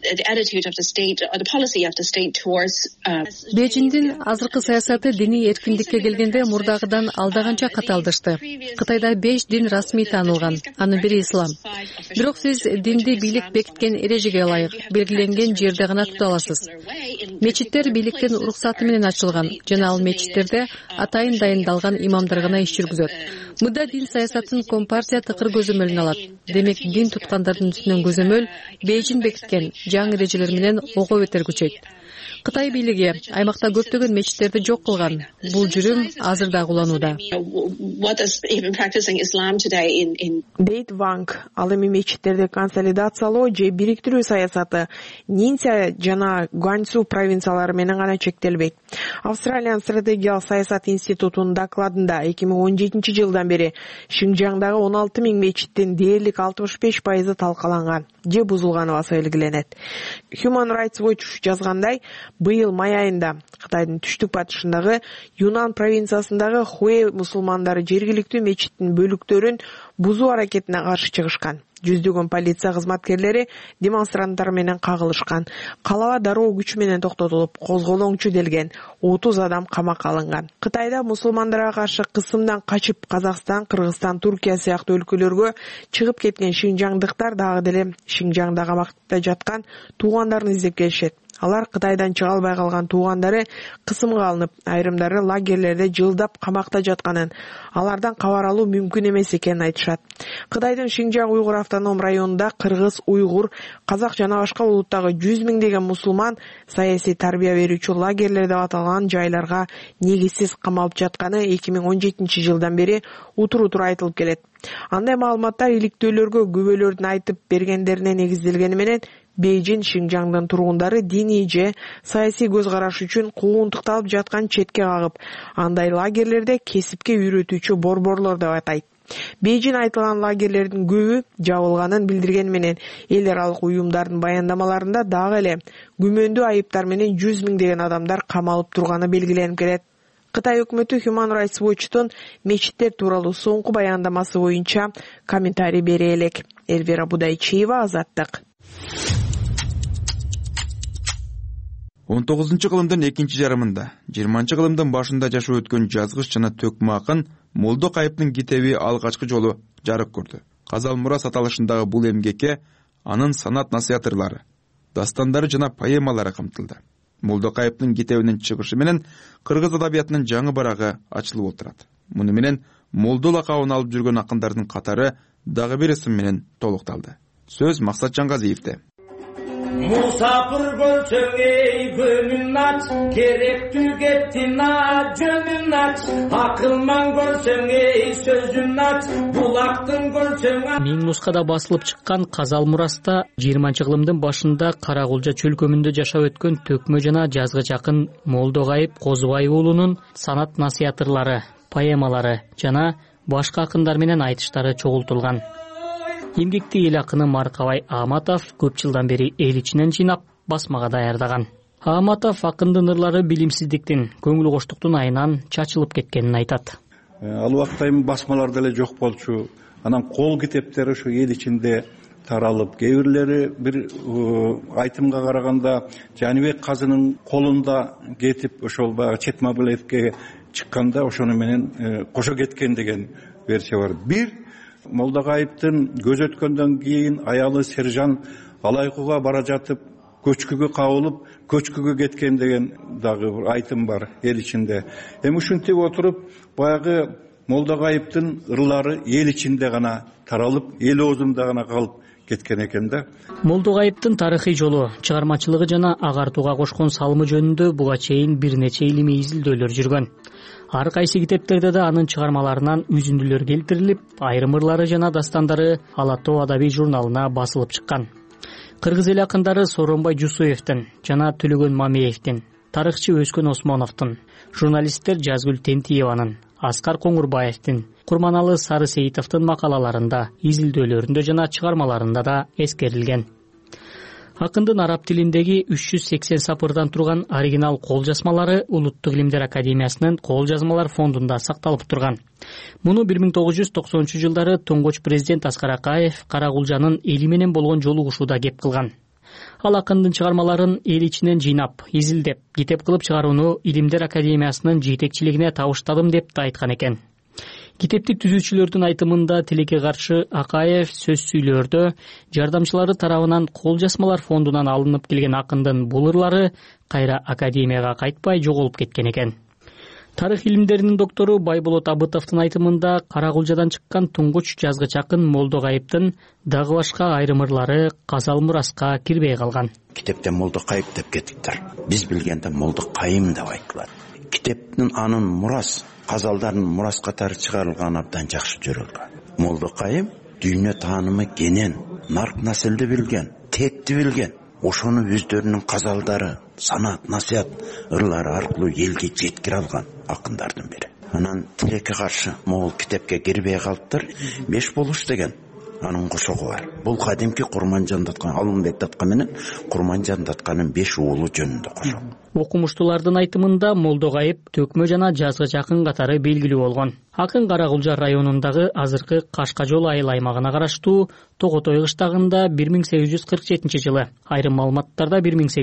Бейжиңдин азыркы саясаты диний эркиндикке келгенде мурдагыдан алдаганча катаалдашты. Кытайда 5 дин расмий таанылган, анын бири ислам. Бирок сиз динди бийлик бекиткен эрежеге ылайык белгиленген жерде гана тута аласыз. Мечиттер бийликтин уруксаты менен ачылган жана ал мечиттерде атайын дайындалган имамдар гана иш жүргүзөт. Мында дин саясатын Компартия тыкыр көзөмөлүнө алат. Демек дин туткандардын үстүнөн көзөмөл Бейжиң бекиткен жаңы эрежелер менен ого бетер күчөйт. Кытай бийлиги аймакта көптөгөн мечиттерди жок кылган. Бул жүрүм азыр да куланууда. Дейт Ванг ал эми мечиттерди консолидациялоо же бириктирүү саясаты Нинся жана Гуанцзу провинциялары менен гана чектелбейт. Австралиянын стратегиялык саясат институтунун докладында 2017 жылдан бери Шинжаңдагы 16 000 мечиттин дээрлик 65% талкаланган же бузулганы белгиленет. Human Rights Watch жазгандай, быйыл май айында Кытайдын түштүк батышындагы Юнан провинциясындагы Хуэй мусулмандары жергиликтүү мечиттин бөлүктөрүн бузуу аракетине каршы чыгышкан. Жүздөгөн полиция кызматкерлери демонстранттар менен кагылышкан. Калаба дароо күч менен токтотулуп, козголоңчу делген 30 адам камакка алынган. Кытайда мусулмандарга каршы кысымдан качып Казакстан, Кыргызстан, Туркия сыяктуу өлкөлөргө чыгып кеткен шинжаңдыктар дагы деле Шинжаңда камакта жаткан туугандарын издеп келишет. Алар Кытайдан чыга албай калган туугандары кысымга алынып, айрымдары лагерлерде жылдап камакта жатканын, алардан кабар алуу мүмкүн эмес экенин айтышат. Кытайдын Шинжаң уйгур автоном районунда кыргыз, уйгур, казак жана башка улуттагы 100 миңдеген мусулман саясий тарбия берүүчү лагерлер деп аталган жайларга негизсиз камалып жатканы 2017 жылдан бери утур-утур айтылып келет. Андай маалыматтар иликтөөлөргө күбөлөрдүн айтып бергендерине негизделгени менен Бейжиң Шинжаңдын тургундары диний же саясий көз караш үчүн куугунтукталып жаткан четке кагып, андай лагерлерде кесипке үйрөтүүчү борборлор деп атайт. Бейжиң айтылган лагерлердин көбү жабылганын билдирген менен эл аралык уюмдардын баяндамаларында дагы эле күмөндүү айыптар менен 100 миңдеген адамдар камалып турганы белгиленип келет. Кытай өкмөтү Human Rights Watch'тун мечиттер тууралуу соңку баяндамасы боюнча комментарий бере элек. Эльвира Будайчиева, Азаттык. 19-кылымдын экинчи жарымында, 20-кылымдын башында жашап өткөн жазгыч жана төкмө акын Молдо Кайыптын китеби алгачкы жолу жарык көрдү. Казал мурас аталышындагы бул эмгекке анын санат насыятырлары, дастандары жана поэмалары камтылды. Молдо Кайыптын китебинин чыгышы менен кыргыз адабиятынын жаңы барагы ачылып отурат. Муну менен Молдо лакабын алып жүргөн акындардын катары дагы бир ысым менен толукталды. Сөз Максат Жаңгазиевде. Musafir gölsöň ey gönün aç, kerektүү кетtin aç, жөнүн aç, акылман көрсөң ey сөзүн aç, булактын көрсөң aç. Миң нускада басылып чыккан Казал мураста 20-кылымдын башында Каракулжа чөлкөмүндө жашап өткөн төкмө жана жазгыч акын Молдо Кайып Козубай уулунун санат насыятырлары, поэмалары жана башка акындар менен айтыштары чогултулган. Эмгекти эл акыны Маркабай Ааматов көп жылдан бери эл ичинен жыйнап басмага даярдаган. Ааматов акындын ырлары билимсиздиктин, көңүл коштуктун айынан чачылып кеткенин айтат. Ал убакта эми басмалар деле жок болчу. Анан кол китептери ушу эл ичинде таралып, кээ бирлери бир айтымга караганда Жаныбек Казынын колунда кетип, ошол баягы Четмабулевке чыкканда ошону менен кошо кеткен деген версия бар. Бир Молдо Кайыптын көз өткөндөн кийин аялы Сержан Алайкуга бара жатып, көчкүгө кабылып, көчкүгө кеткен деген дагы бир айтым бар эл ичинде. Эми ушинтип отуруп, баягы Молдо Кайыптын ырлары эл ичинде гана таралып, эл оозунда гана калып кеткен экен да. Молдо Кайыптын тарыхый жолу, чыгармачылыгы жана агартууга кошкон салымы жөнүндө буга чейин бир нече илимий изилдөөлөр жүргөн. Ар кайсы китептерде да анын чыгармаларынан үзүндүлөр келтирилип, айрым ырлары жана дастандары Ала Тоо адабий журналына басылып чыккан. Кыргыз эл акындары Сооронбай Жусуевдин жана Төлөгөн Мамеевдин, тарыхчы Өскөн Осмоновдун, журналисттер Жазгүл Тентиеванын, Аскар Коңурбаевдин, Курманалы Сары Сейитовдун макалаларында, изилдөөлөрүндө жана чыгармаларында да эскерилген. Акындын араб тилиндеги 380 сапырдан турган оригинал кол жазмалары Улуттук илимдер академиясынын кол жазмалар фондунда сакталып турган. Муну 1990-жылдары туңгуч президент Аскар Акаев Карагулжанын эли менен болгон жолугушууда кеп кылган. Ал акындын чыгармаларын эл ичинен жыйнап, изилдеп, китеп кылып чыгарууну Илимдер академиясынын жетекчилигине табыштадым деп да айткан экен. Китепти түзүүчүлөрдүн айтымында тилекке каршы Акаев сөз сүйлөөрдө жардамчылары тарабынан кол жазмалар фондунан алынып келген акындын бул ырлары кайра академияга кайтпай жоголуп кеткен экен. Тарых илимдеринин доктору Байболот Абытовдун айтымында Карагулжадан чыккан туңгуч жазгыч акын Молдокайыптын дагы башка айрым ырлары казал мураска кирбей калган. Китепте Молдокайып деп кетиптир. Биз билгенде Молдокайым деп айтылат. Китептин анын мурас казалдардын мурас катары чыгарылган абдан жакшы жүрөлгөн. Молдокайым дүйнө таанымы кенен, нарк населди билген, текти билген. Ошону өздөрүнүн казалдары, санат, насият ырлары аркылуу элге жеткире алган акындардын бири. Анан тилекке каршы могул китепке кирбей калыптыр. Беш болуш деген анын кошогу бар. Бул кадимки Курманжан Даткан, Алымбек Даткан менен Курманжан Датканын 5 уулу жөнүндө кошок. Окумуштуулардын айтымында Молдокайып төкмө жана жазгыч акын катары белгилүү болгон. Акын Карагулжа районундагы азыркы Кашкажол айыл аймагына караштуу Тоготой кыштагында 1847 жылы, айрым маалыматтарда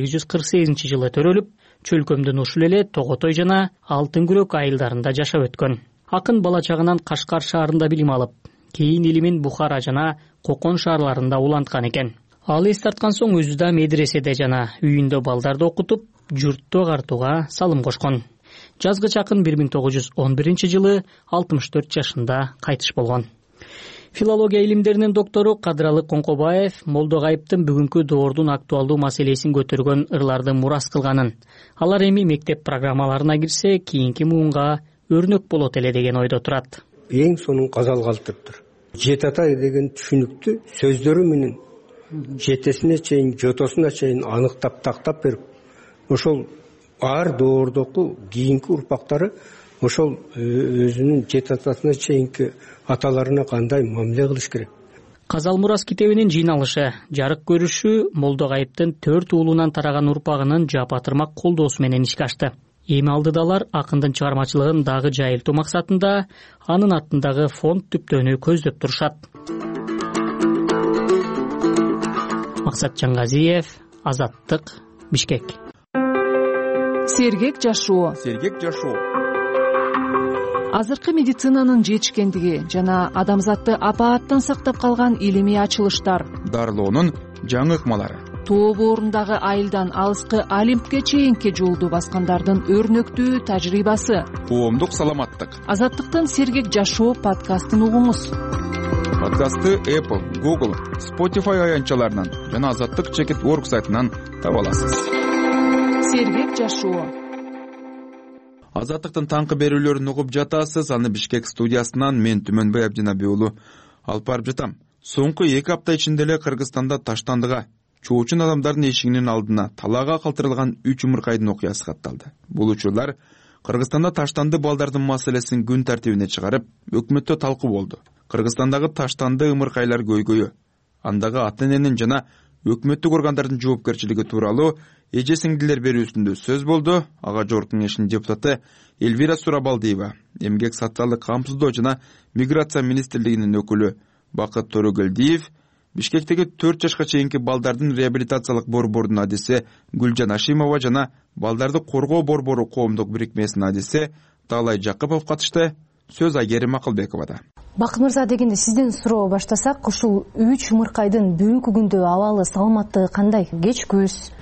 1848 жылы төрөлүп, чөлкөмдүн ушул эле Тоготой жана Алтын күрөк айылдарында жашап өткөн. Акын бала чагынан Кашкар шаарында билим алып, кийин Илимин Бухара жана Кокон шаарларында уланткан экен. Ал эс тарткан соң өзү да медреседе жана үйүндө балдарды окутуп, журтту агартууга салым кошкон. Жазгыч акын 1911 жылы 64 жашында кайтыш болгон. Филология илимдеринин доктору Кадыралы Коңкобаев Молдокайыптын бүгүнкү доордун актуалдуу маселесин көтөргөн ырларды мурас кылганын, алар эми мектеп программаларына кирсе, кийинки муунга өрнөк болот эле деген ойдо турат. Эң сонун казал калтырыптыр. Жетата деген түшүнүктү сөздөрү менен жетесине чейин, жотосуна чейин аныктап тактап берип, ошол ар доордоку кийинки урпактары ошол өзүнүн жетатасына чейинки аталарына кандай мамиле кылыш керек. Казал мурас китебинин жыйналышы, жарык көрүшү Молдокайыптын 4 уулунан тараган урпагынын жапатырмак колдоосу менен ишке ашты. Эми алдыдалар акындын чыгармачылыгын дагы жайылтуу максатында анын аттындагы фонд түптөөнү көздөп турушат. Максат Чангазиев, Азаттык, Бишкек. Сергек жашоо. Азыркы медицинанын жетишкендиги жана адамзатты апааттан сактап калган илимий ачылыштар. Дарылоонун жаңы ыкмалары. Тоо боорундагы айылдан алыскы Олимпке чейинки жолду баскандардын өрнөктүү тажрыйбасы. Коомдук саламаттык. Азаттыктын Сергек жашоо подкастын угуңуз. Подкастты Apple, Google, Spotify аянтчаларынан жана azattik.org сайтынан таба аласыз. Сергек жашоо. Азаттыктын таңкы берүүлөрүн угуп жатасыз. Аны Бишкек студиясынан мен Түмөнбай Абдинаби уулу алып барып жатам. Соңку 2 апта ичинде эле Кыргызстанда таштандыга, чоочун адамдардын эшигинин алдына талаага калтырылган 3 умуркайдын окуясы катталды. Бул учурлар Кыргызстанда таштанды балдардын маселесин күн тартибине чыгарып, өкмөттө талкуу болду. Кыргызстандагы таштанды ымыркайлар көйгөйү, андагы ата-эненин жана өкмөттүк органдардын жоопкерчилиги тууралуу эже сиңдилер берүүсүндө сөз болду. Ага жогорку кеңештин депутаты Элвира Сурабалдиева, эмгек социалдык камсыздоо жана миграция министрлигинин өкүлү Бакыт Төрөгөлдиев, Бишкектеги 4 жашка чейинки балдардын реабилитациялык борборунун адиси Гүлжан Ашимова жана балдарды коргоо борбору коомдук бирикмесинин адиси Таалай Жакыпов катышты. Сөз Айгерим Акылбековада. Бакыт мырза, дегенде сизден суроо баштасак, ушул 3 умуркайдын бүгүнкү күндө абалы, саламаттыгы кандай? Кеч көз,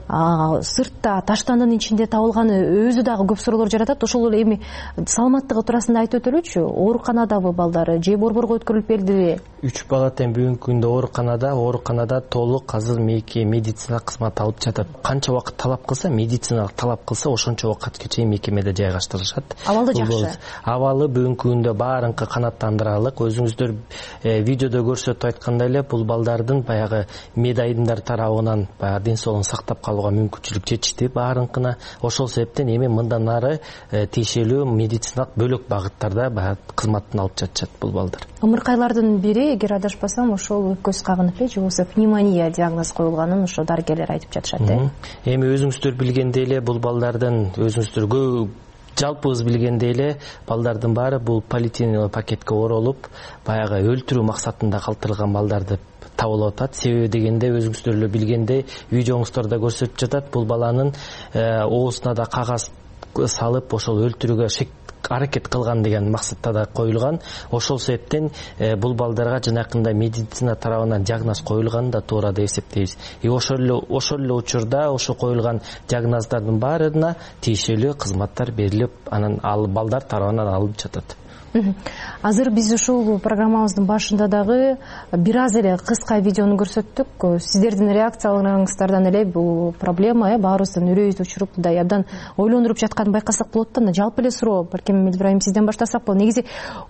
сыртта таштандын ичинде табылганы өзү дагы көп суроолор жаратат. Ошол эле эми саламаттыгы туурасында айтып өтөлүчү. Ооруканадабы балдары же борборго өткөрүлүп бердиби? 3 бала тең бүгүнкү күндө ооруканада толук азыр медицина кызмат алып жатат. Канча убакыт талап кылса, медициналык талап кылса, ошончо убакытка чейин мекемеде жайгаштырышат. Абалы жакшы. Абалы бүгүнкү күндө баарынкы канааттандыралык. Өзүңүздөр видеодо көрсөтүп айткандай эле, бул балдардын баягы медайымдар тарабынан баягы ден соолугун сактап калууга мүмкүнчүлүк жетишти баарынкына. Ошол себептен эми мындан ары тиешелүү медициналык бөлөк багыттарда баягы кызматын алып жатышат бул балдар. Ымыркайлардын бири, эгер адашпасам, ошол өпкөсү кагынып же болбосо пневмония диагноз коюлганын ошо дарыгерлер айтып жатышат. Эми өзүңүздөр билгендей эле бул балдардын өзүңүздөр жалпыбыз билгендей эле балдардын баары бул полиэтиленовый пакетке оролуп баягы өлтүрүү максатында калтырылган балдар деп табылып атат. Себеби дегенде өзүңүздөр эле билгендей видеоңуздарда көрсөтүп жатат, бул баланын оозуна да кагаз салып ошол өлтүрүүгө аракет кылган деген максатта да коюлган. Ошол себептен бул балдарга жанакындай медицина тарабынан диагноз коюлганын да туура деп эсептейбиз. Ошол эле учурда ошо коюлган диагноздардын баарына тиешелүү кызматтар берилип, анан ал балдар тарабынан алынып жатат. Азыр биз ушул программабыздын башында дагы бир аз эле кыска видеону көрсөттүк. Сиздердин реакцияларыңыздардан эле бул проблема баарыбыздын үрөйүбүздү учуруп, мындай абдан ойлондуруп жатканын байкасак болот да. Жалпы эле суроо, балким Ибрайым сизден баштасак болот. Негизи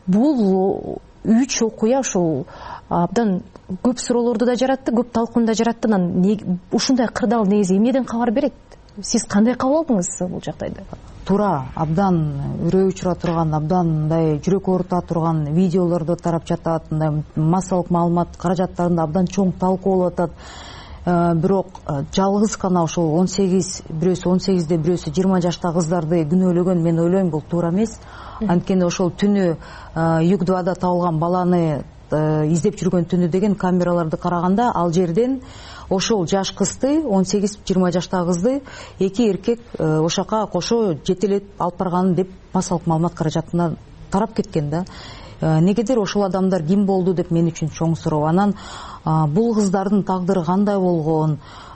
бул 3 окуя ушул абдан көп суроолорду да жаратты, көп талкууну да жаратты. Ушундай кырдаал негизи эмнеден кабар берет? Сиз кандай кабыл алдыңыз бул жагдайды? Туура, абдан үрөй учура турган, абдан мындай жүрөк оорута турган видеолорду тарап жатат, мындай массалык маалымат каражаттарында абдан чоң талкуу болуп атат. Бирок жалгыз гана ошол 18, бирөөсү 18де, бирөөсү 20 жашта кыздарды күнөөлөгөн, мен ойлойм бул туура эмес. Анткени ошол түнү Юг-2да табылган баланы издеп жүргөн түнү деген камераларды караганда ал жерден ошол жаш кызды, 18-20 жаштагы кызды эки эркек ошака кошо жетелеп алып барган деп массалык маалымат каражатына тарап кеткен да. Негедир ошол адамдар ким болду деп мен үчүн чоң суроо. Анан бул кыздардын тагдыры кандай болгон?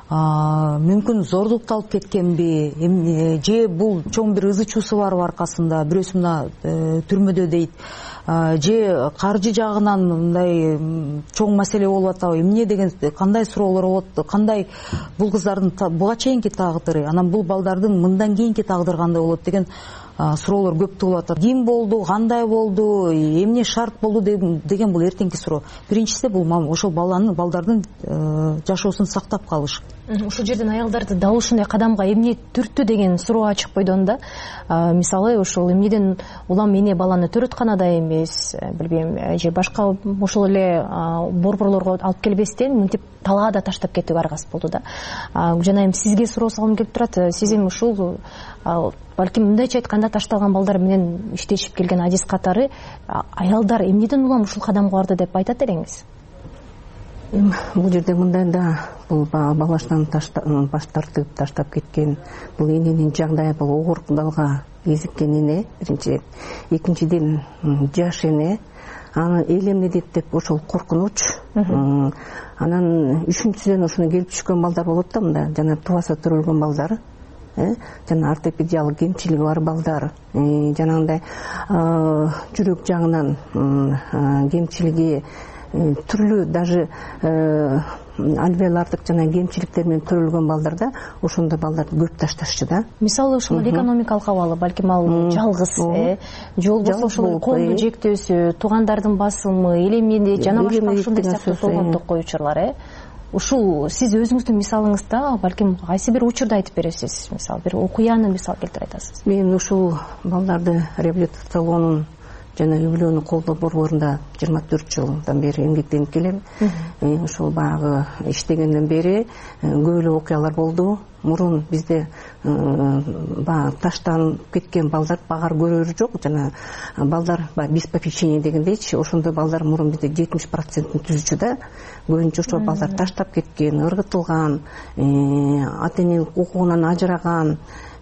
Мүмкүн зордукталып кеткенби? Же бул чоң бир ызы чуусу барбы аркасында? Бирөөсү мына түрмөдө дейт. Же каржы жагынан мындай чоң маселе болуп атабы? Эмне деген кандай суроолор болот? Кандай бул кыздардын буга чейинки тагдыры, анан бул балдардын мындан кийинки тагдыры кандай болот деген суроолор көп туулуп атат. Ким болду, кандай болду, эмне шарт болду деген бул эртеңки суроо. Биринчиси бул ошол балдардын жашоосун сактап калыш. Ушул жерден аялдарды дал ушундай кадамга эмне түрттү деген суроо ачык бойдон да. Мисалы ушул эмнеден улам эне баланы төрөтканада эмес, билбейм, же башка ошол эле борборлорго алып келбестен мынтип талаада таштап кетүүгө аргасыз болду да. Жана эми сизге суроо салгым келип турат. Сиз эми ушул балким мындайча айтканда ташталган балдар менен иштешип келген адис катары аялдар эмнеден улам ушул кадамга барды деп айтат элеңиз? Бул жерде мындай да, бул балаштан баш тартып таштап кеткен бул эненин жагдайы, бул оор кудалга кезиккен эне биринчи. Экинчиден жаш эне, аны эл эмне дейт деп ошол коркунуч. Анан үчүнчүсүдөн ушуну келип түшкөн балдар болот да, мында жана тубаса төрөлгөн балдар, жана ортопедиялык кемчилиги бар балдар, жанагындай жүрөк жагынан кемчилиги түрлүү, даже альвеолардык жана кемчиликтер менен төрөлгөн балдарда ошондой балдарды көп ташташчу да. Мисалы ушул экономикалык абалы, балким ал жалгыз, же болбосо ошол коомдун жектөөсү, туугандардын басымы, элеминде жана башка ушундай сыяктуу толгондук коючулар. Ушул сиз өзүңүздүн мисалыңызда балким кайсы бир учурду айтып бересиз? Мисалы бир окуяны мисал келтирип айтасыз. Мен ушул балдарды реабилитациялоонун жана үй бүлөнү колдоо борборунда 24 жылдан бери эмгектенип келем. Ушул баягы иштегенден бери көп эле окуялар болду. Мурун бизде баягы таштанып кеткен балдар багар көрөрү жок, жана балдар без попечения дегендейчи, ошондой балдар мурун бизде 70% түзүчү да. Көбүнчө ошол балдар таштап кеткен, ыргытылган, ата энелик укугунан ажыраган,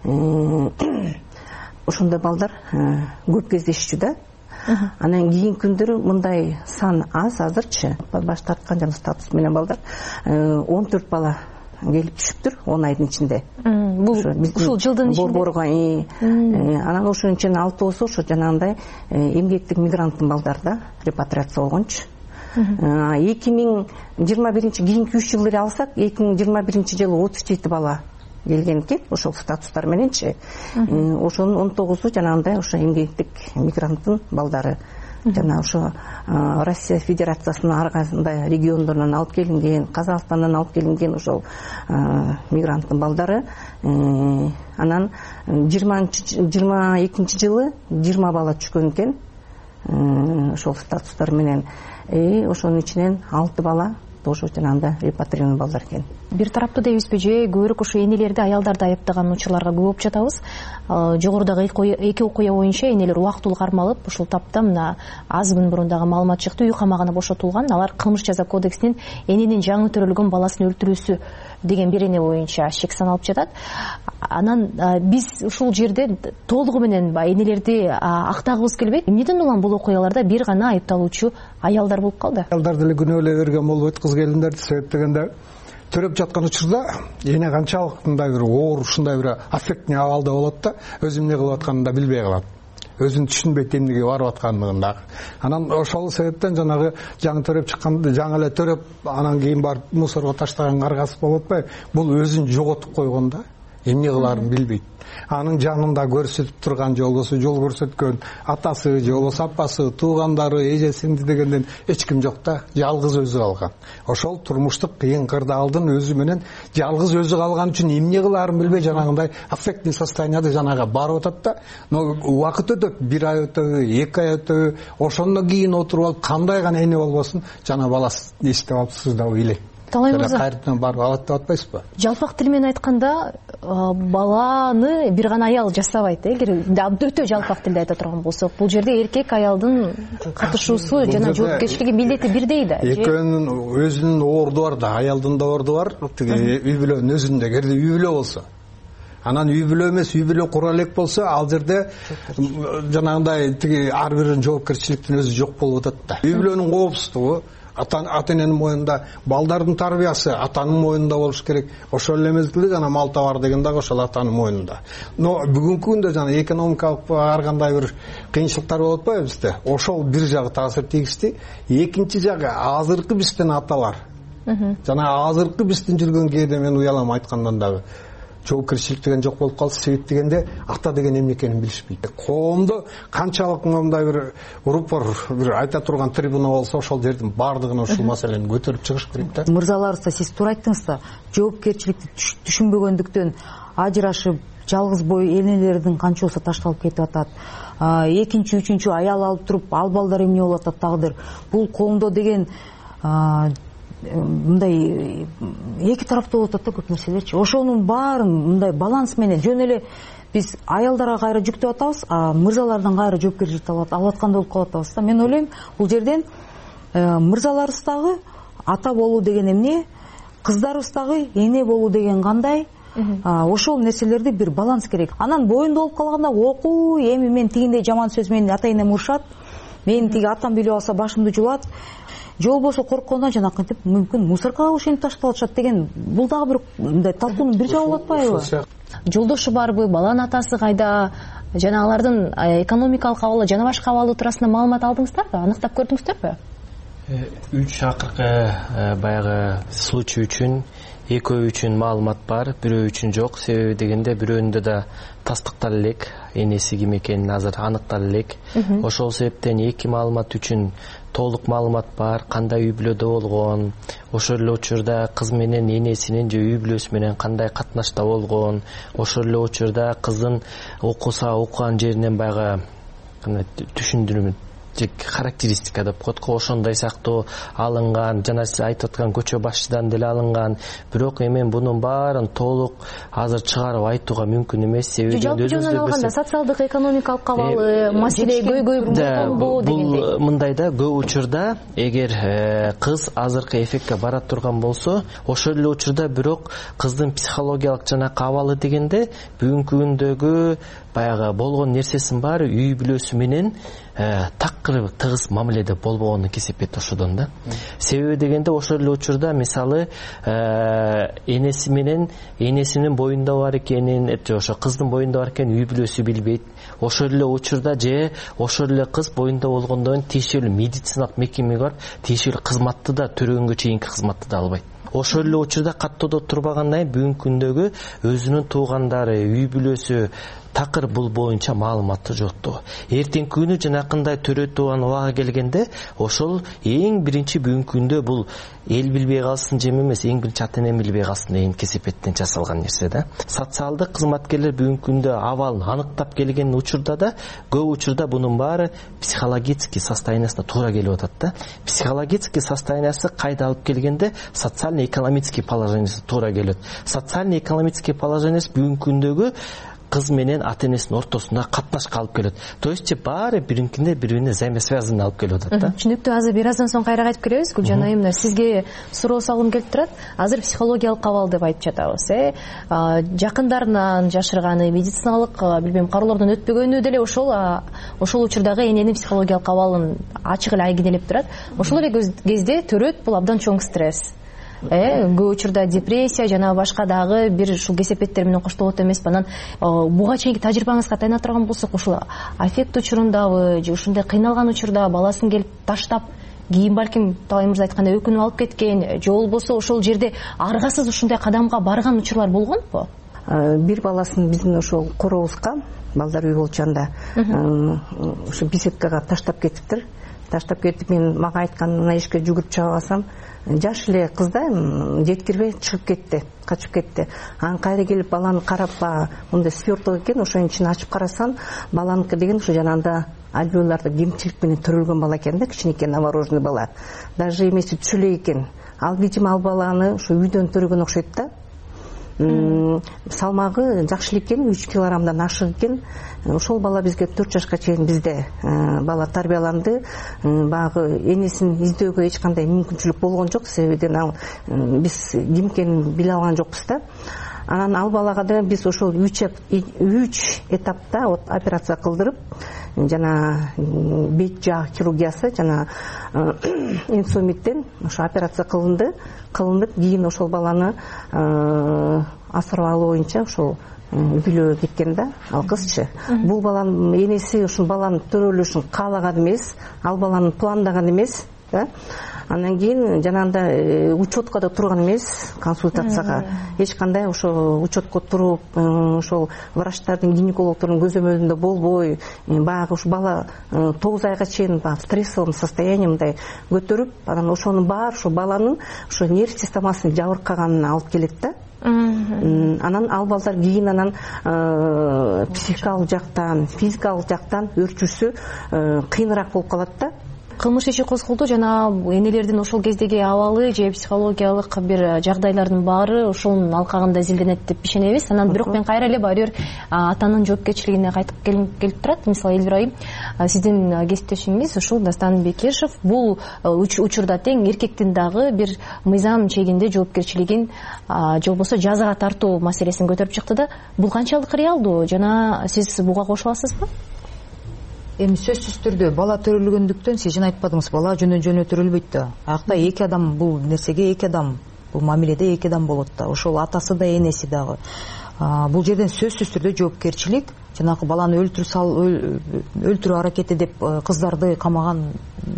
ошондой балдар көп кездешчү да. Анан кийинки күндөрү мындай сан аз азырчы, баш тарткан жана статус менен балдар 14 бала келип түшүптүр 10 айдын ичинде. Ушул жылдын ичинде борборго анан ошон үчүн 6 ошо жанагындай эмгектик мигранттын балдары да репатриация болгончу. 2021 кийинки 3 жылды алсак 2021 жылы 37 бала келген экен ошол статустар мененчи. Ошонун 19-у жанагындай ошо эмгектик мигранттын балдары. Жана ошо Россия Федерациясынын ар кайсындай региондорунан алып келинген, Казакстандан алып келинген ошол мигранттын балдары. Анан 22 жылы 20 бала түшкөн экен ошол статустар менен. Ошонун ичинен 6 бала тоже жанагындай репатриированный балдар экен. Бир тараптуу дейбизби же көбүрөөк ошо энелерди аялдарды айыптаган учурларга көп болуп жатабыз. Жогорудагы эки окуя боюнча энелер убактылуу кармалып, ушул тапта мына аз күн мурун дагы маалымат чыкты, үй камагына бошотулган. Алар кылмыш жаза кодексинин эненин жаңы төрөлгөн баласын өлтүрүүсү деген бир эне боюнча шек саналып жатат. Анан биз ушул жерде толугу менен энелерди актагыбыз келбейт. Эмнеден улам бул окуяларда бир гана айыпталуучу аялдар болуп калды? Аялдар деле күнөөлөй берген болбойт кыз келиндерди, себеп дегенде төрөп жаткан учурда эне канчалык мындай бир оор, ушундай бир аффектный абалда болот да, өзү эмне кылып атканын да билбей калат. Өзүн түшүнбөйт эмнеге барып аткандыгын дагы. Анан ошол себептен жанагы жаңы төрөп чыкканды жаңы эле төрөп анан кийин барып мусорго таштаган аргасы болуп атпайбы? Бул өзүн жоготуп койгон да, эмне кылаарын билбейт. Анын жанында көрсөтүп турган жол көрсөткөн атасы же болбосо апасы, туугандары, эжесинди дегенден эч ким жок да, жалгыз өзү калган. Ошол турмуштук кыйын кырдаалдын өзү менен жалгыз өзү калган үчүн эмне кылаарын билбей жанагындай аффектный состоянияда жанага барып атат да. Но убакыт өтөт, 1 ай өтөбү, 2 ай өтөбү, ошондон кийин отуруп алып кандай гана эне болбосун жана баласы эстеп алыпсыз да эле. Талай мырза, кайрадан барып алат деп атпайсызбы? Жалпак тил менен айтканда баланы бир гана аял жасабайт, эгер өтө жалпак тилде айта турган болсок. Бул жерде эркек аялдын катышуусу жана жоопкерчилиги милдети бирдей да. Экөөнүн өзүнүн орду бар да, аялдын да орду бар. Тиги үй бүлөнүн өзүндө эгерде үй бүлө болсо. Анан үй бүлө эмес, үй бүлө кура элек болсо, ал жерде жанагындай тиги ар биринин жоопкерчиликтин өзү жок болуп атат да. Үй бүлөнүн коопсуздугу ата-эненин моюнда, балдардын тарбиясы атанын моюнда болуш керек. Ошол эле мезгилде жана мал табар деген дагы ошол атанын моюнда. Но бүгүнкү күндө жана экономикалык ар кандай бир кыйынчылыктар болуп атпайбы бизде? Ошол бир жагы таасир тийгизди. Экинчи жагы азыркы биздин аталар. Жана азыркы биздин жүргөн кээде мен уялам айткандан дагы. Жоопкерчилик деген жок болуп калды. Себеп дегенде ата деген эмне экенин билишпейт. Коомдо канчалык мындай бир рупор, бир айта турган трибуна болсо, ошол жердин бардыгына ушул маселени көтөрүп чыгыш керек да. Мырзаларыбызда сиз туура айттыңыз да, жоопкерчиликти түшүнбөгөндүктөн ажырашып, жалгыз бой энелердин канчасы ташталып кетип атат. Экинчи, үчүнчү аял алып туруп, ал балдар эмне болуп атат тагдыр. Бул коомдо деген мындай эки тараптуу болуп атат да көп нерселерчи. Ошонун баарын мындай баланс менен жөн эле биз аялдарга кайра жүктөп атабыз, мырзалардан кайра жоопкерчиликти алып аткандай болуп калып атабыз да. Мен ойлойм, бул жерден мырзаларыбыз дагы ата болуу деген эмне, кыздарыбыз дагы эне болуу деген кандай, ошол нерселерди бир баланс керек. Анан боюнда болуп калганда окуу, эми мен тигиндей жаман сөз менен ата энем урушат, мен тиги атам билип алса башымды жулат, же болбосо корккондон жанакынтип мүмкүн мусоркага ошентип таштап атышат деген, бул дагы бир мындай талкуунун бир жагы болуп атпайбы? Жолдошу барбы, баланын атасы кайда, жана алардын экономикалык абалы жана башка абалы туурасында маалымат алдыңыздарбы, аныктап көрдүңүздөрбү? 3 акыркы баягы случай үчүн экөө үчүн маалымат бар, бирөө үчүн жок. Себеби дегенде бирөөнүндө да тастыктала элек, энеси ким экенин азыр аныктала элек. Ошол себептен эки маалымат үчүн толук маалымат бар, кандай үй бүлөдө болгон, ошол эле учурда кыз менен энесинин же үй бүлөсү менен кандай катнашта болгон, ошол эле учурда кыздын окуган жеринен баягы түшүндүрмө характеристика деп коет го, ошондой сыяктуу алынган, жана сиз айтып аткан көчө башчыдан деле алынган. Бирок эми бунун баарын толук азыр чыгарып айтууга мүмкүн эмес. Себеби жалпы жөнүнөн алганда социалдык экономикалык абалы маселе көйгөй бул мындай да, көп учурда эгер кыз азыркы эффектке бара турган болсо, ошол эле учурда бирок кыздын психологиялык жана абалы дегенде бүгүнкү күндөгү баягы болгон нерсесин баары үй бүлөсү менен такыр тыгыз мамиледе болбогонун кесепет ошодон да. Себеби дегенде ошол эле учурда мисалы энеси менен энесинин боюнда бар экенин, ошо кыздын боюнда бар экенин үй бүлөсү билбейт. Ошол эле учурда же ошол эле кыз боюнда болгондон кийин тиешелүү медициналык мекемеге барып тиешелүү кызматты да төрөгөнгө чейинки кызматты да албайт. Ошол эле учурда каттоодо турбагандан кийин бүгүнкү күндөгү өзүнүн туугандары, үй бүлөсү такыр бул боюнча маалыматты жоктоо. Эртеңки күнү жанакындай төрө тууган убага келгенде ошол эң биринчи бүгүнкү күндө бул эл билбей калсын же эмес, эң биринчи ата эне билбей калсын деген кесепеттен жасалган нерсе да. Социалдык кызматкерлер бүгүнкү күндө абалын аныктап келген учурда да көп учурда бунун баары психологический состояниясына туура келип атат да. Психологический состояниясы кайда алып келгенде социально-экономический положениясы туура келет. Социально-экономический положениясы бүгүнкү күндөгү кыз менен ата энесинин ортосунда катнашка алып келет. То есть баары биринкинде бири-бирине взаимосвязанный алып келип атат да. Түшүнүктүү. Азыр бир аздан соң кайра кайтып келебиз. Гүлжан айым, сизге суроо салгым келип турат. Азыр психологиялык абал деп айтып жатабыз. Жакындарынан жашырганы, медициналык билбейм кароолордон өтпөгөнү деле ошол учурдагы эненин психологиялык абалын ачык эле айгинелеп турат. Ошол эле кезде төрөт бул абдан чоң стресс. Көп учурда депрессия жана башка дагы бир ушул кесепеттер менен коштолот эмеспи. Анан буга чейинки тажрыйбаңызга тайына турган болсок, ушул аффект учурундабы же ушундай кыйналган учурда баласын келип таштап, кийин балким Талай мырза айткандай өкүнүп алып кеткен, же болбосо ошол жерде аргасыз ушундай кадамга барган учурлар болгонбу? Бир баласын биздин ошол корообузга, балдар үй болчанда, ушу беседкага таштап кетиптир. Таштап кетип, мен мага айткан, мына эшикке жүгүрүп чыга калсам, жаш эле кыз да, жеткирбей чыгып кетти, качып кетти. Анан кайра келип баланы карап, мындай сверток экен, ошонун ичин ачып карасам, баланыкы деген ушу жанагында альвеоларда кемчилик менен төрөлгөн бала экен да, кичинекей новорожденный бала. Даже эмеси түшүлө экен. Ал видимо ал баланы ушу үйдөн төрөгөн окшойт да. Салмагы жакшы экен, 3 килограммдан ашык экен. Ошол бала бизге 4 жашка чейин бизде бала тарбияланды. Багы энесин издөөгө эч кандай мүмкүнчүлүк болгон жок, себебиден биз ким экенин биле алган жокпуз да. Анан ал балага да биз ошол 3 этапта операция кылдырып, жана бет жаа хирургиясы, жана инсумиттен ошо операция кылынып, кийин ошол баланы асырап алуу боюнча ошол үйлөөгө кеткен да, ал кызчы. Бул баланын энеси ушул баланын төрөлүшүн каалаган эмес, ал баланын пландаган эмес да. Андан кийин жанагында учеткада турган эмес, консультацияга. Эч кандай ошо учетко туруп, ошол врачтардын, гинекологдордун көзөмөлүндө болбой, баягы ушу бала 9 айга чейин стрессовый состояние мындай көтөрүп, анан ошонун баары ошо баланын ошо нерв системасынын жабыркаганына алып келет да. Анан ал балдар кийин анан психикалык жактан, физикалык жактан өрчүсү кыйыныраак болуп калат да. Кылмыш иши козголду, жана энелердин ошол кездеги абалы же психологиялык бир жагдайлардын баары ошонун алкагында изилденет деп ишенебиз. Анан бирок мен кайра эле баары атанын жоопкерчилигине кайтып келип турат. Мисалы Элвира айым, сиздин кесиптешиңиз ушул Дастан Бекешев бул учурда тең эркектин дагы бир мыйзам чегинде жоопкерчилигин же болбосо жазага тартуу маселесин көтөрүп чыкты да. Бул канчалык реалдуу жана сиз буга кошула аласызбы? Эми сөзсүз түрдө бала төрөлгөндүктөн сиз жана айтпадыңыз, бала жөнө төрөлбөйт да. Акта эки адам, бул нерсеге эки адам, бул мамиледе эки адам болот да. Ошол атасы да, энеси дагы. Бул жерден сөзсүз түрдө жоопкерчилик, жанагы баланы өлтүрүү аракети деп кыздарды камаган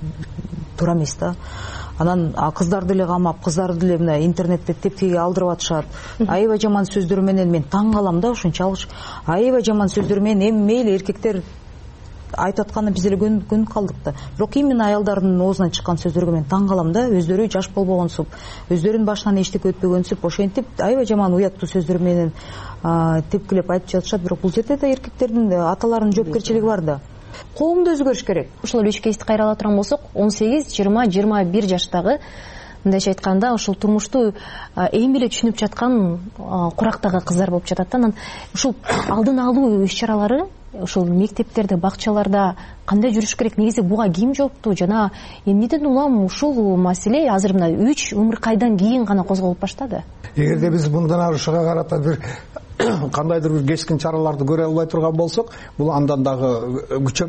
туура эмес да. Анан кыздарды эле камап, кыздарды эле мына интернетте тепкиге алдырып атышат. Аябай жаман сөздөр менен мен таң калам да, ушунчалык аябай жаман сөздөр менен эми мейли эркектер айтып атканы биз эле көнүп калдык да. Бирок именно аялдардын оозунан чыккан сөздөргө мен таң калам да. Өздөрү жаш болбогонсуп, өздөрүнүн башынан эчтеке өтпөгөнсүп, ошентип аябай жаман уяттуу сөздөр менен тепкилеп айтып жатышат. Бирок бул жерде да эркектердин, аталардын жоопкерчилиги бар да. Коомдо өзгөрүш керек. Ошол эле үч кейсти кайра ала турган болсок, 18, 20, 21 жаштагы мындайча айтканда ушул турмушту эми эле түшүнүп жаткан курактагы кыздар болуп жатат да. Анан ушул алдын алуу иш-чаралары ушул мектептерде, бакчаларда кандай жүрүш керек? Негизи буга ким жооптуу? Жана эмнеден улам ушул маселе азыр мына 3 умуркайдан кийин гана козголуп баштады? Эгерде биз мындан ары ушуга карата бир кандайдыр бир кескин чараларды көрө албай турган болсок, бул андан дагы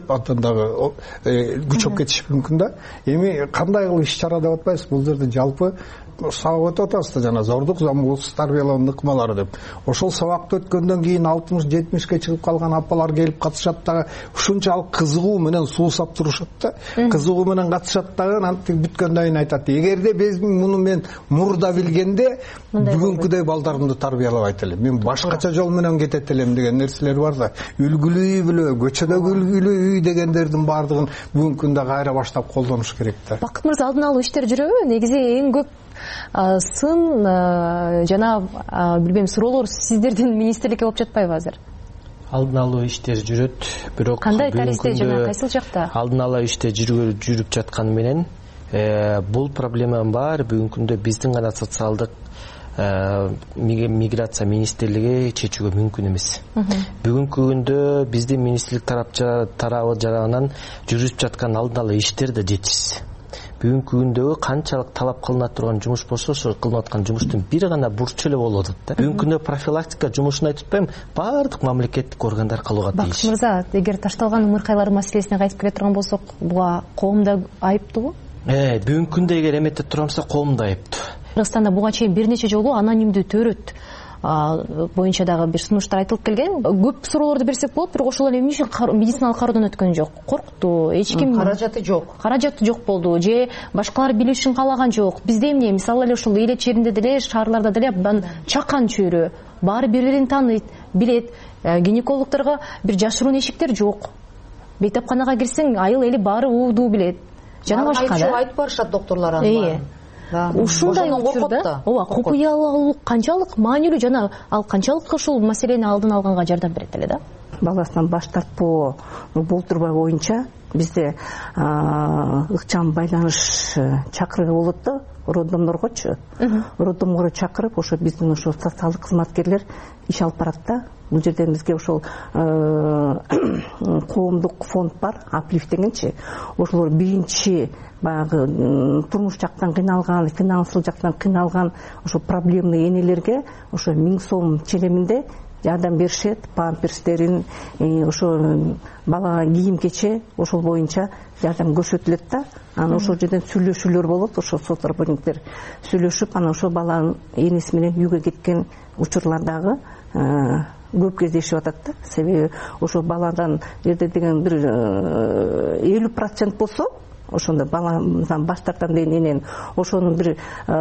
күчөп кетиши мүмкүн да. Эми кандай кылып иш чара деп атпайбыз, бул жерде жалпы сабак өтүп атабыз да, жана зордук, зомбулук, тарбиялоо ыкмалары деп. Ошол сабакты өткөндөн кийин 60-70ке чыгып калган апалар келип катышат дагы, ушунчалык кызыгуу менен суусап турушат да. Кызыгуу менен катышат дагы, антип бүткөндөн кийин айтат: эгерде муну мен мурда билгенде бүгүнкүдөй балдарымды тарбиялабайт элем, мен башкача жол менен кетет элем деген нерселер бар да. Үлгүлүү үй бүлө, көчөдөгү үлгүлүү үй дегендердин баардыгын бүгүнкү күндө кайра баштап колдонуш керек да. Бакыт мырза, алдын алуу иштер жүрөбү? Негизи эң көп сын жана билбейм суроолор сиздердин министрликке болуп жатпайбы азыр? Алдын алуу иштер жүрөт, бирок кандай тарихте жана кайсыл жакта? Алдын алуу иштер жүрүп жатканы менен бул проблеманын баары бүгүнкү күндө биздин гана социалдык миграция министрлиги чечүүгө мүмкүн эмес. Бүгүнкү күндө биздин министрлик тарабы жаранынан жүрүп жаткан алдын алуу иштер да жетишсиз. Бүгүнкү күндөгү канчалык талап кылына турган жумуш болсо, ошол кылынып аткан жумуштун бир гана бурчу эле болуп атат да. Бүгүнкү күндө профилактика жумушун айтып атпайм, баардык мамлекеттик органдар кылууга тийиш. Бакыт мырза, эгер ташталган ымыркайлар маселесине кайтып келе турган болсок, буга коом да айыптуубу? Бүгүнкү күндө эгер эметтеп турамса, коом да айыптуу. Кыргызстанда буга чейин бир нече жолу анонимдүү төрөт боюнча дагы бир сунуштар айтылып келген. Көп суроолорду берсек болот, бирок ошол эле эмне үчүн медициналык кароодон өткөн жок? Коркту, эч ким каражаты жок болду, же башкалар билишин каалаган жок. Бизде эмне, мисалы эле ушул элет жеринде деле, шаарларда деле чакан чөйрө, баары бири-бирин тааныйт, билет. Гинекологдорго бир жашыруун эшиктер жок. Бейтапканага кирсең, айыл эли баары уудуу билет. Жана башка да. Айтып барышат доктурлар аны. Ушундай учурда ооба купуялуулук канчалык маанилүү жана ал канчалык ушул маселени алдын алганга жардам берет эле да? Баласынан баш тартпоо болтурбай боюнча бизде ыкчам байланыш чакыруу болот да, роддомдоргочу. Роддомго чакырып, ошо биздин ошо социалдык кызматкерлер иш алып барат да. Бул жерде бизге ошол коомдук фонд бар, Аплифт дегенчи. Ошолор биринчи баягы турмуш жактан кыйналган, финансылык жактан кыйналган ошо проблемный энелерге ошо 1000 сом ченеминде жардам беришет, памперстерин, ошо балага кийим кече, ошол боюнча жардам көрсөтүлөт да. Анан ошол жерден сүйлөшүүлөр болот, ошо соцработниктер сүйлөшүп, анан ошо баланын энеси менен үйгө кеткен учурлардагы көп кездешип атат да. Себеби ошо баладан жерде деген бир 50% болсо, ошондо баладан баш тартам деген энен ошонун бир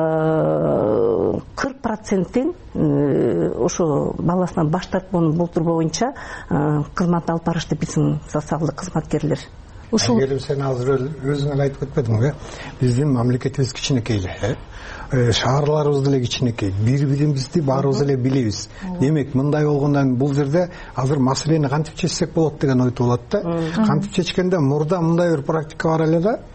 40%-ин ошо баласынан баш тартпоонун болтурбоо боюнча кызмат алып барышты биздин социалдык кызматкерлер. Эгер сен азыр өзүң эле айтып кетпедиңби? Биздин мамлекетибиз кичинекей эле, шаарларыбыз деле кичинекей, бири-бирибизди баарыбыз эле билебиз. Демек, мындай болгондон бул жерде азыр маселени кантип чечсек болот деген ой туулат да. Кантип чечкенде мурда мындай бир практика бар эле да.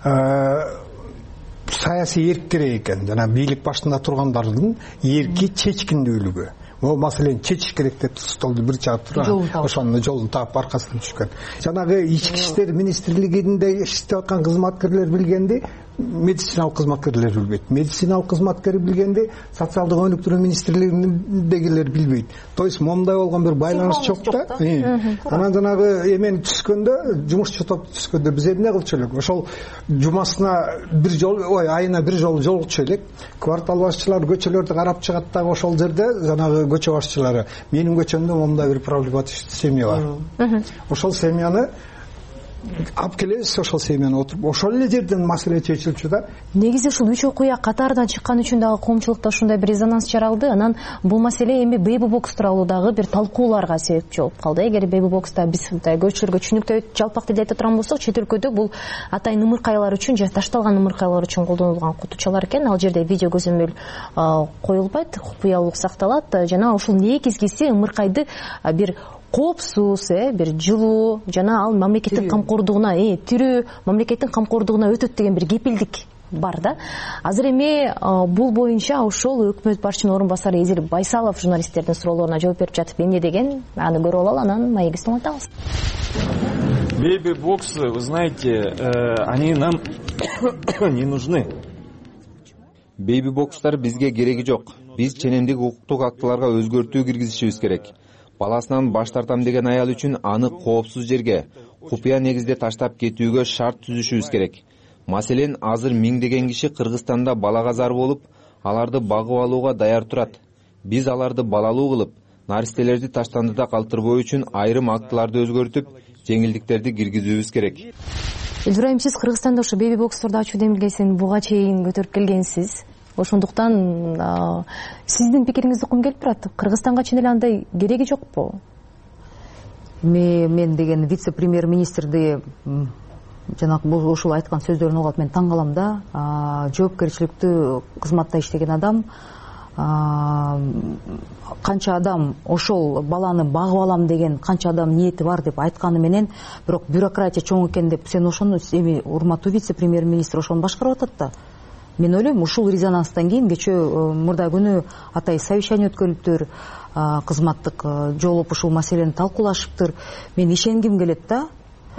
Саясий эрк керек экен, жана бийлик башында тургандардын эрки чечкиндүүлүгү. О маселени чечиш керек деп столду бир чаап туруп, ошонун жолун таап аркасынан түшкөн. Жанагы ички иштер министрлигинде иштеп аткан кызматкерлер билгенди, медициналык кызматкерлер билбейт. Медициналык кызматкер билгенди, социалдык өнүктүрүү министрлигиндегилер билбейт. То есть момундай болгон бир байланыш жок да. Анан жанагы эмени түзгөндө, жумушчу топ түзгөндө биз эмне кылчу элек? Ошол жумасына бир жол, айына бир жолу жолугучу элек. Квартал башчылар көчөлөрдү карап чыгат дагы ошол жерде жанагы көчө башчылары: менин көчөмдө момундай бир проблематичный семья бар. Ошол семьяны алып келебиз, ошол семьяны отуруп, ошол эле жерден маселе чечилчү да. Негизи ушул 3 окуя катарынан чыккан үчүн дагы коомчулукта ушундай бир резонанс жаралды. Анан бул маселе эми бейби бокс тууралуу дагы бир талкууларга себепчи болуп калды. Эгер бейби бокста биз көчөлөргө түшүнүктүү жалпак тилде айта турган болсок, чет өлкөдө бул атайын ымыркайлар үчүн же ташталган ымыркайлар үчүн колдонулган кутучалар экен. Ал жерде видео көзөмөл коюлбайт, купуялуулук сакталат. Жана ушул негизгиси ымыркайды бир коопсуз, бир жылуу жана ал мамлекеттин камкордугуна, тирүү мамлекеттин камкордугуна өтөт деген бир кепилдик бар да. Азыр эми бул боюнча ошол өкмөт башчынын орун басары Эзил Байсалов журналисттердин суроолоруна жооп берип жатып эмне деген, аны көрүп алалы, анан маегибизди улантабыз. Бейби-боксы, вы знаете, они нам не нужны. Бейби бокстар бизге кереги жок. биз ченемдик укуктук актыларга өзгөртүү киргизишибиз керек. Баласынан баш тартам деген аял үчүн аны коопсуз жерге, купуя негизде таштап кетүүгө шарт түзүшүбүз керек. Маселен, азыр миңдеген киши Кыргызстанда балага зар болуп, аларды багып алууга даяр турат. Биз аларды балалуу кылып, наристелерди таштандыда калтырбоо үчүн айрым актыларды өзгөртүп, жеңилдиктерди киргизүүбүз керек. Элдурайым, сиз Кыргызстанда ошо беби боксторду ачуу демилгесин буга чейин көтөрүп келгенсиз. Ошондуктан сиздин пикириңизди уккум келип турат. Кыргызстанга чын эле андай кереги жокпу? Мен деген вице-премьер-министрди жанагы ушул айткан сөздөрүн угуп мен таң калам да. Жоопкерчиликтүү кызматта иштеген адам, канча адам ошол баланы багып алам деген канча адам ниети бар деп айтканы менен, бирок бюрократия чоң экен деп сен ошону эми урматтуу вице-премьер-министр ошону башкарып атат да. Мен ойлойм, ушул резонанстан кийин кечээ мурда күнү атай совещание өткөрүлүптүр, кызматтык жолуп ушул маселени талкуулашыптыр. Мен ишенгим келет да.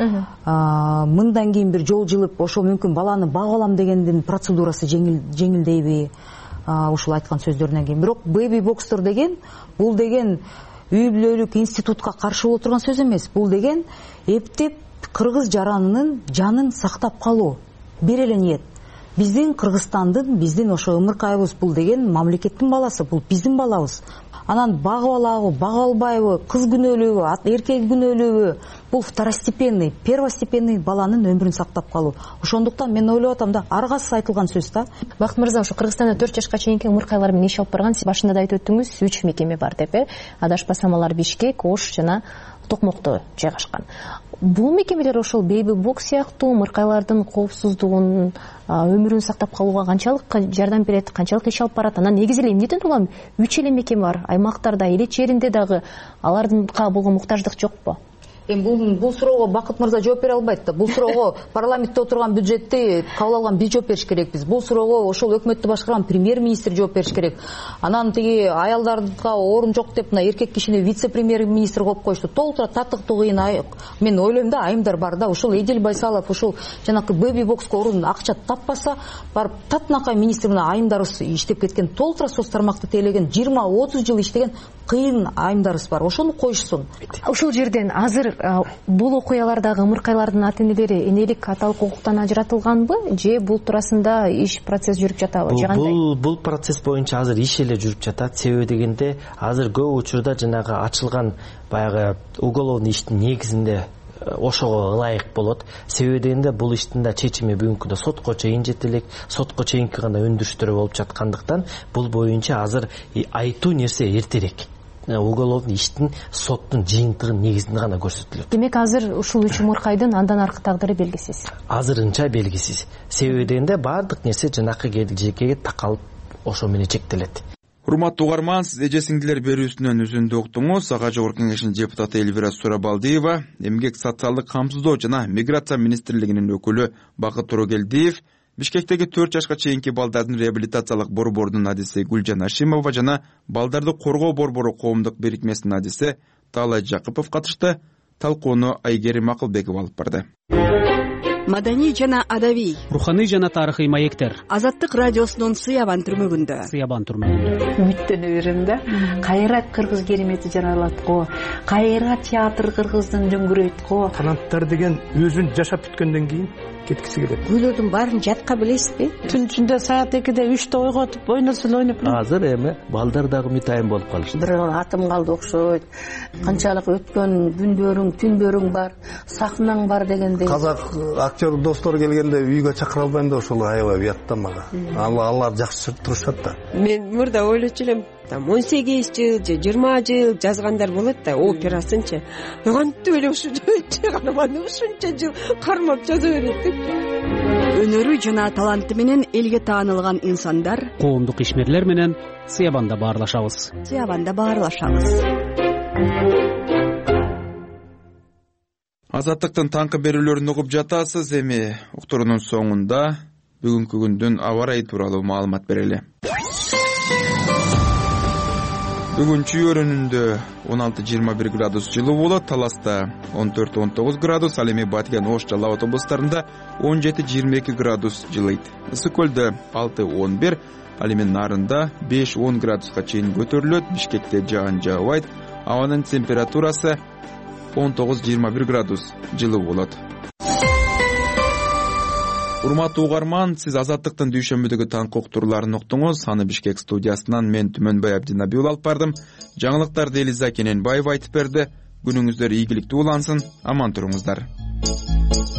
Мындан кийин бир жол жылып, ошол мүмкүн баланы багып алам дегендин процедурасы жеңилдейби? Ушул айткан сөздөрүнөн кийин. Бирок беби бокстор деген, бул деген үй бүлөлүк институтка каршы боло турган сөз эмес. Бул деген эптеп кыргыз жаранынын жанын сактап калуу. Бир эле ниет. Биздин Кыргызстандын, биздин ошо ымыркайыбыз, бул деген мамлекеттин баласы, бул биздин балабыз. Анан багып алабы, багып албайбы, кыз күнөөлүүбү, эркек күнөөлүүбү, бул второстепенный, первостепенный баланын өмүрүн сактап калуу. Ошондуктан мен ойлоп атам да, аргасыз айтылган сөз да. Бакыт мырза, ошо Кыргызстанда 4 жашка чейинки ымыркайлар менен иш алып барган, сиз башында да айтып өттүңүз, 3 мекеме бар деп, адашпасам алар Бишкек, Ош жана Токмокто жайгашкан. Бул мекемелер ошол беби бокс сыяктуу ымыркайлардын коопсуздугун, өмүрүн сактап калууга канчалык жардам берет, канчалык иш алып барат? Анан негизи эле эмнеден улам 3 эле мекеме бар, аймактарда, эле жеринде дагы алардынка болгон муктаждык жокпу? Эми бул суроого Бакыт мырза жооп бере албайт да. Бул суроого парламентте отурган бюджетти кабыл алган биз жооп бериш керекпиз. Бул суроого ошол өкмөттү башкарган премьер-министр жооп бериш керек. Анан тиги аялдарга орун жок деп мына эркек кишини вице-премьер-министр кылып коюшту. Толтура татыктуу кыйын. Мен ойлойм да, айымдар бар да, ушул Эдил Байсалов ушул жанакы беби бокска орун акча таппаса, барып татынакай министр менен айымдарыбыз иштеп кеткен, толтура соц тармакты тейлеген, 20-30 жыл иштеген кыйын айымдарыбыз бар. Ошону коюшсун. Ушул жерден азыр бул окуялардагы ымыркайлардын ата-энелери энелик аталык укуктан ажыратылганбы, же бул туурасында иш процесс жүрүп жатабы, же кандай? Бул процесс боюнча азыр иш эле жүрүп жатат. Себеби дегенде азыр көп учурда жанагы ачылган баягы уголовный иштин негизинде ошого ылайык болот. Себеби дегенде бул иштин да чечими бүгүнкү күндө сотко чейин жетелек, сотко чейинки гана өндүрүштөр болуп жаткандыктан бул боюнча азыр айтуу нерсе эртерээк. Уголовный иштин соттун жыйынтыгы негизинде гана көрсөтүлөт. Демек азыр ушул 3 ымыркайдын андан аркы тагдыры белгисиз. Азырынча белгисиз. Себеби дегенде баардык нерсе жанакы келечекке такалып ошо менен чектелет. Урматтуу угарман, сиз эже сиңдилер берүүсүнөн үзүндү уктуңуз. Ага жогорку кеңештин депутаты Эльвира Сурабалдиева, эмгек социалдык камсыздоо жана миграция министрлигинин өкүлү Бакыт Турогелдиев, Бишкектеги 4 жашка чейинки балдардын реабилитациялык борборунун адиси Гүлжан Ашимова жана балдарды коргоо борбору коомдук бирикмесинин адиси Таалай Жакыпов катышты. Талкууну Айгерим Акылбекова алып барды. Маданий жана адабий, руханий жана тарыхый маектер. Азаттык радиосунун Сыябан түрмөгүндө. Үмүттөнө берем да. Кайра кыргыз керемети жаралат го. Кайра театр кыргыздын дөңгүрөйт го. Таланттар деген өзүн жашап бүткөндөн кийин кеткиси келет. Күйлөрдүн баарын жатка билесизби? Түн ичинде саат 2-де 3-те ойготуп, ойносун ойноп. Азыр эми балдар дагы митайым болуп калышты. Бир атым калды окшойт. Канчалык өткөн күндөрүң, түндөрүң бар, сахнаң бар дегендей. Казак актер достор келгенде үйгө чакыра албайм да, ошол аябай уят да мага. Алар жакшы турушат да. Мен мурда ойлочу элем, 18 жыл же 20 жыл жазгандар болот да, операсынчы. Кантип эле ушунча карманды, ушунча жыл кармап жаза берет деп. Өнөрү жана таланты менен элге таанылган инсандар Коомдук ишмерлер менен Сыябанда баарлашабыз. Азаттыктын таңкы берүүлөрүн угуп жатасыз. Эми уктуруунун соңунда бүгүнкү күндүн аба ырайы тууралуу маалымат берели. Бүгүн Чүйөрүнүндө 16-21 градус жылуу болот, Таласта 14-19 градус, ал эми Баткен, Ош жана Алатау облустарында 17-22 градус жылыйт. Ысык көлдө 6-11, ал эми нарында 5-10 градуска чейин көтөрүлөт. Бишкекте жаан жаабайт. Абанын температурасы 19-21 градус жылуу болот. Урматтуу угарман, сиз Азаттыктын дүйшөмбүдөгү таңкы уктурууларын уктуңуз. Аны Бишкек студиясынан мен Түмөнбай Абдинаби уулу алып бардым. Жаңылыктарды Элиза Кененбаева айтып берди. Күнүңүздөр ийгиликтүү улансын. Аман туруңуздар.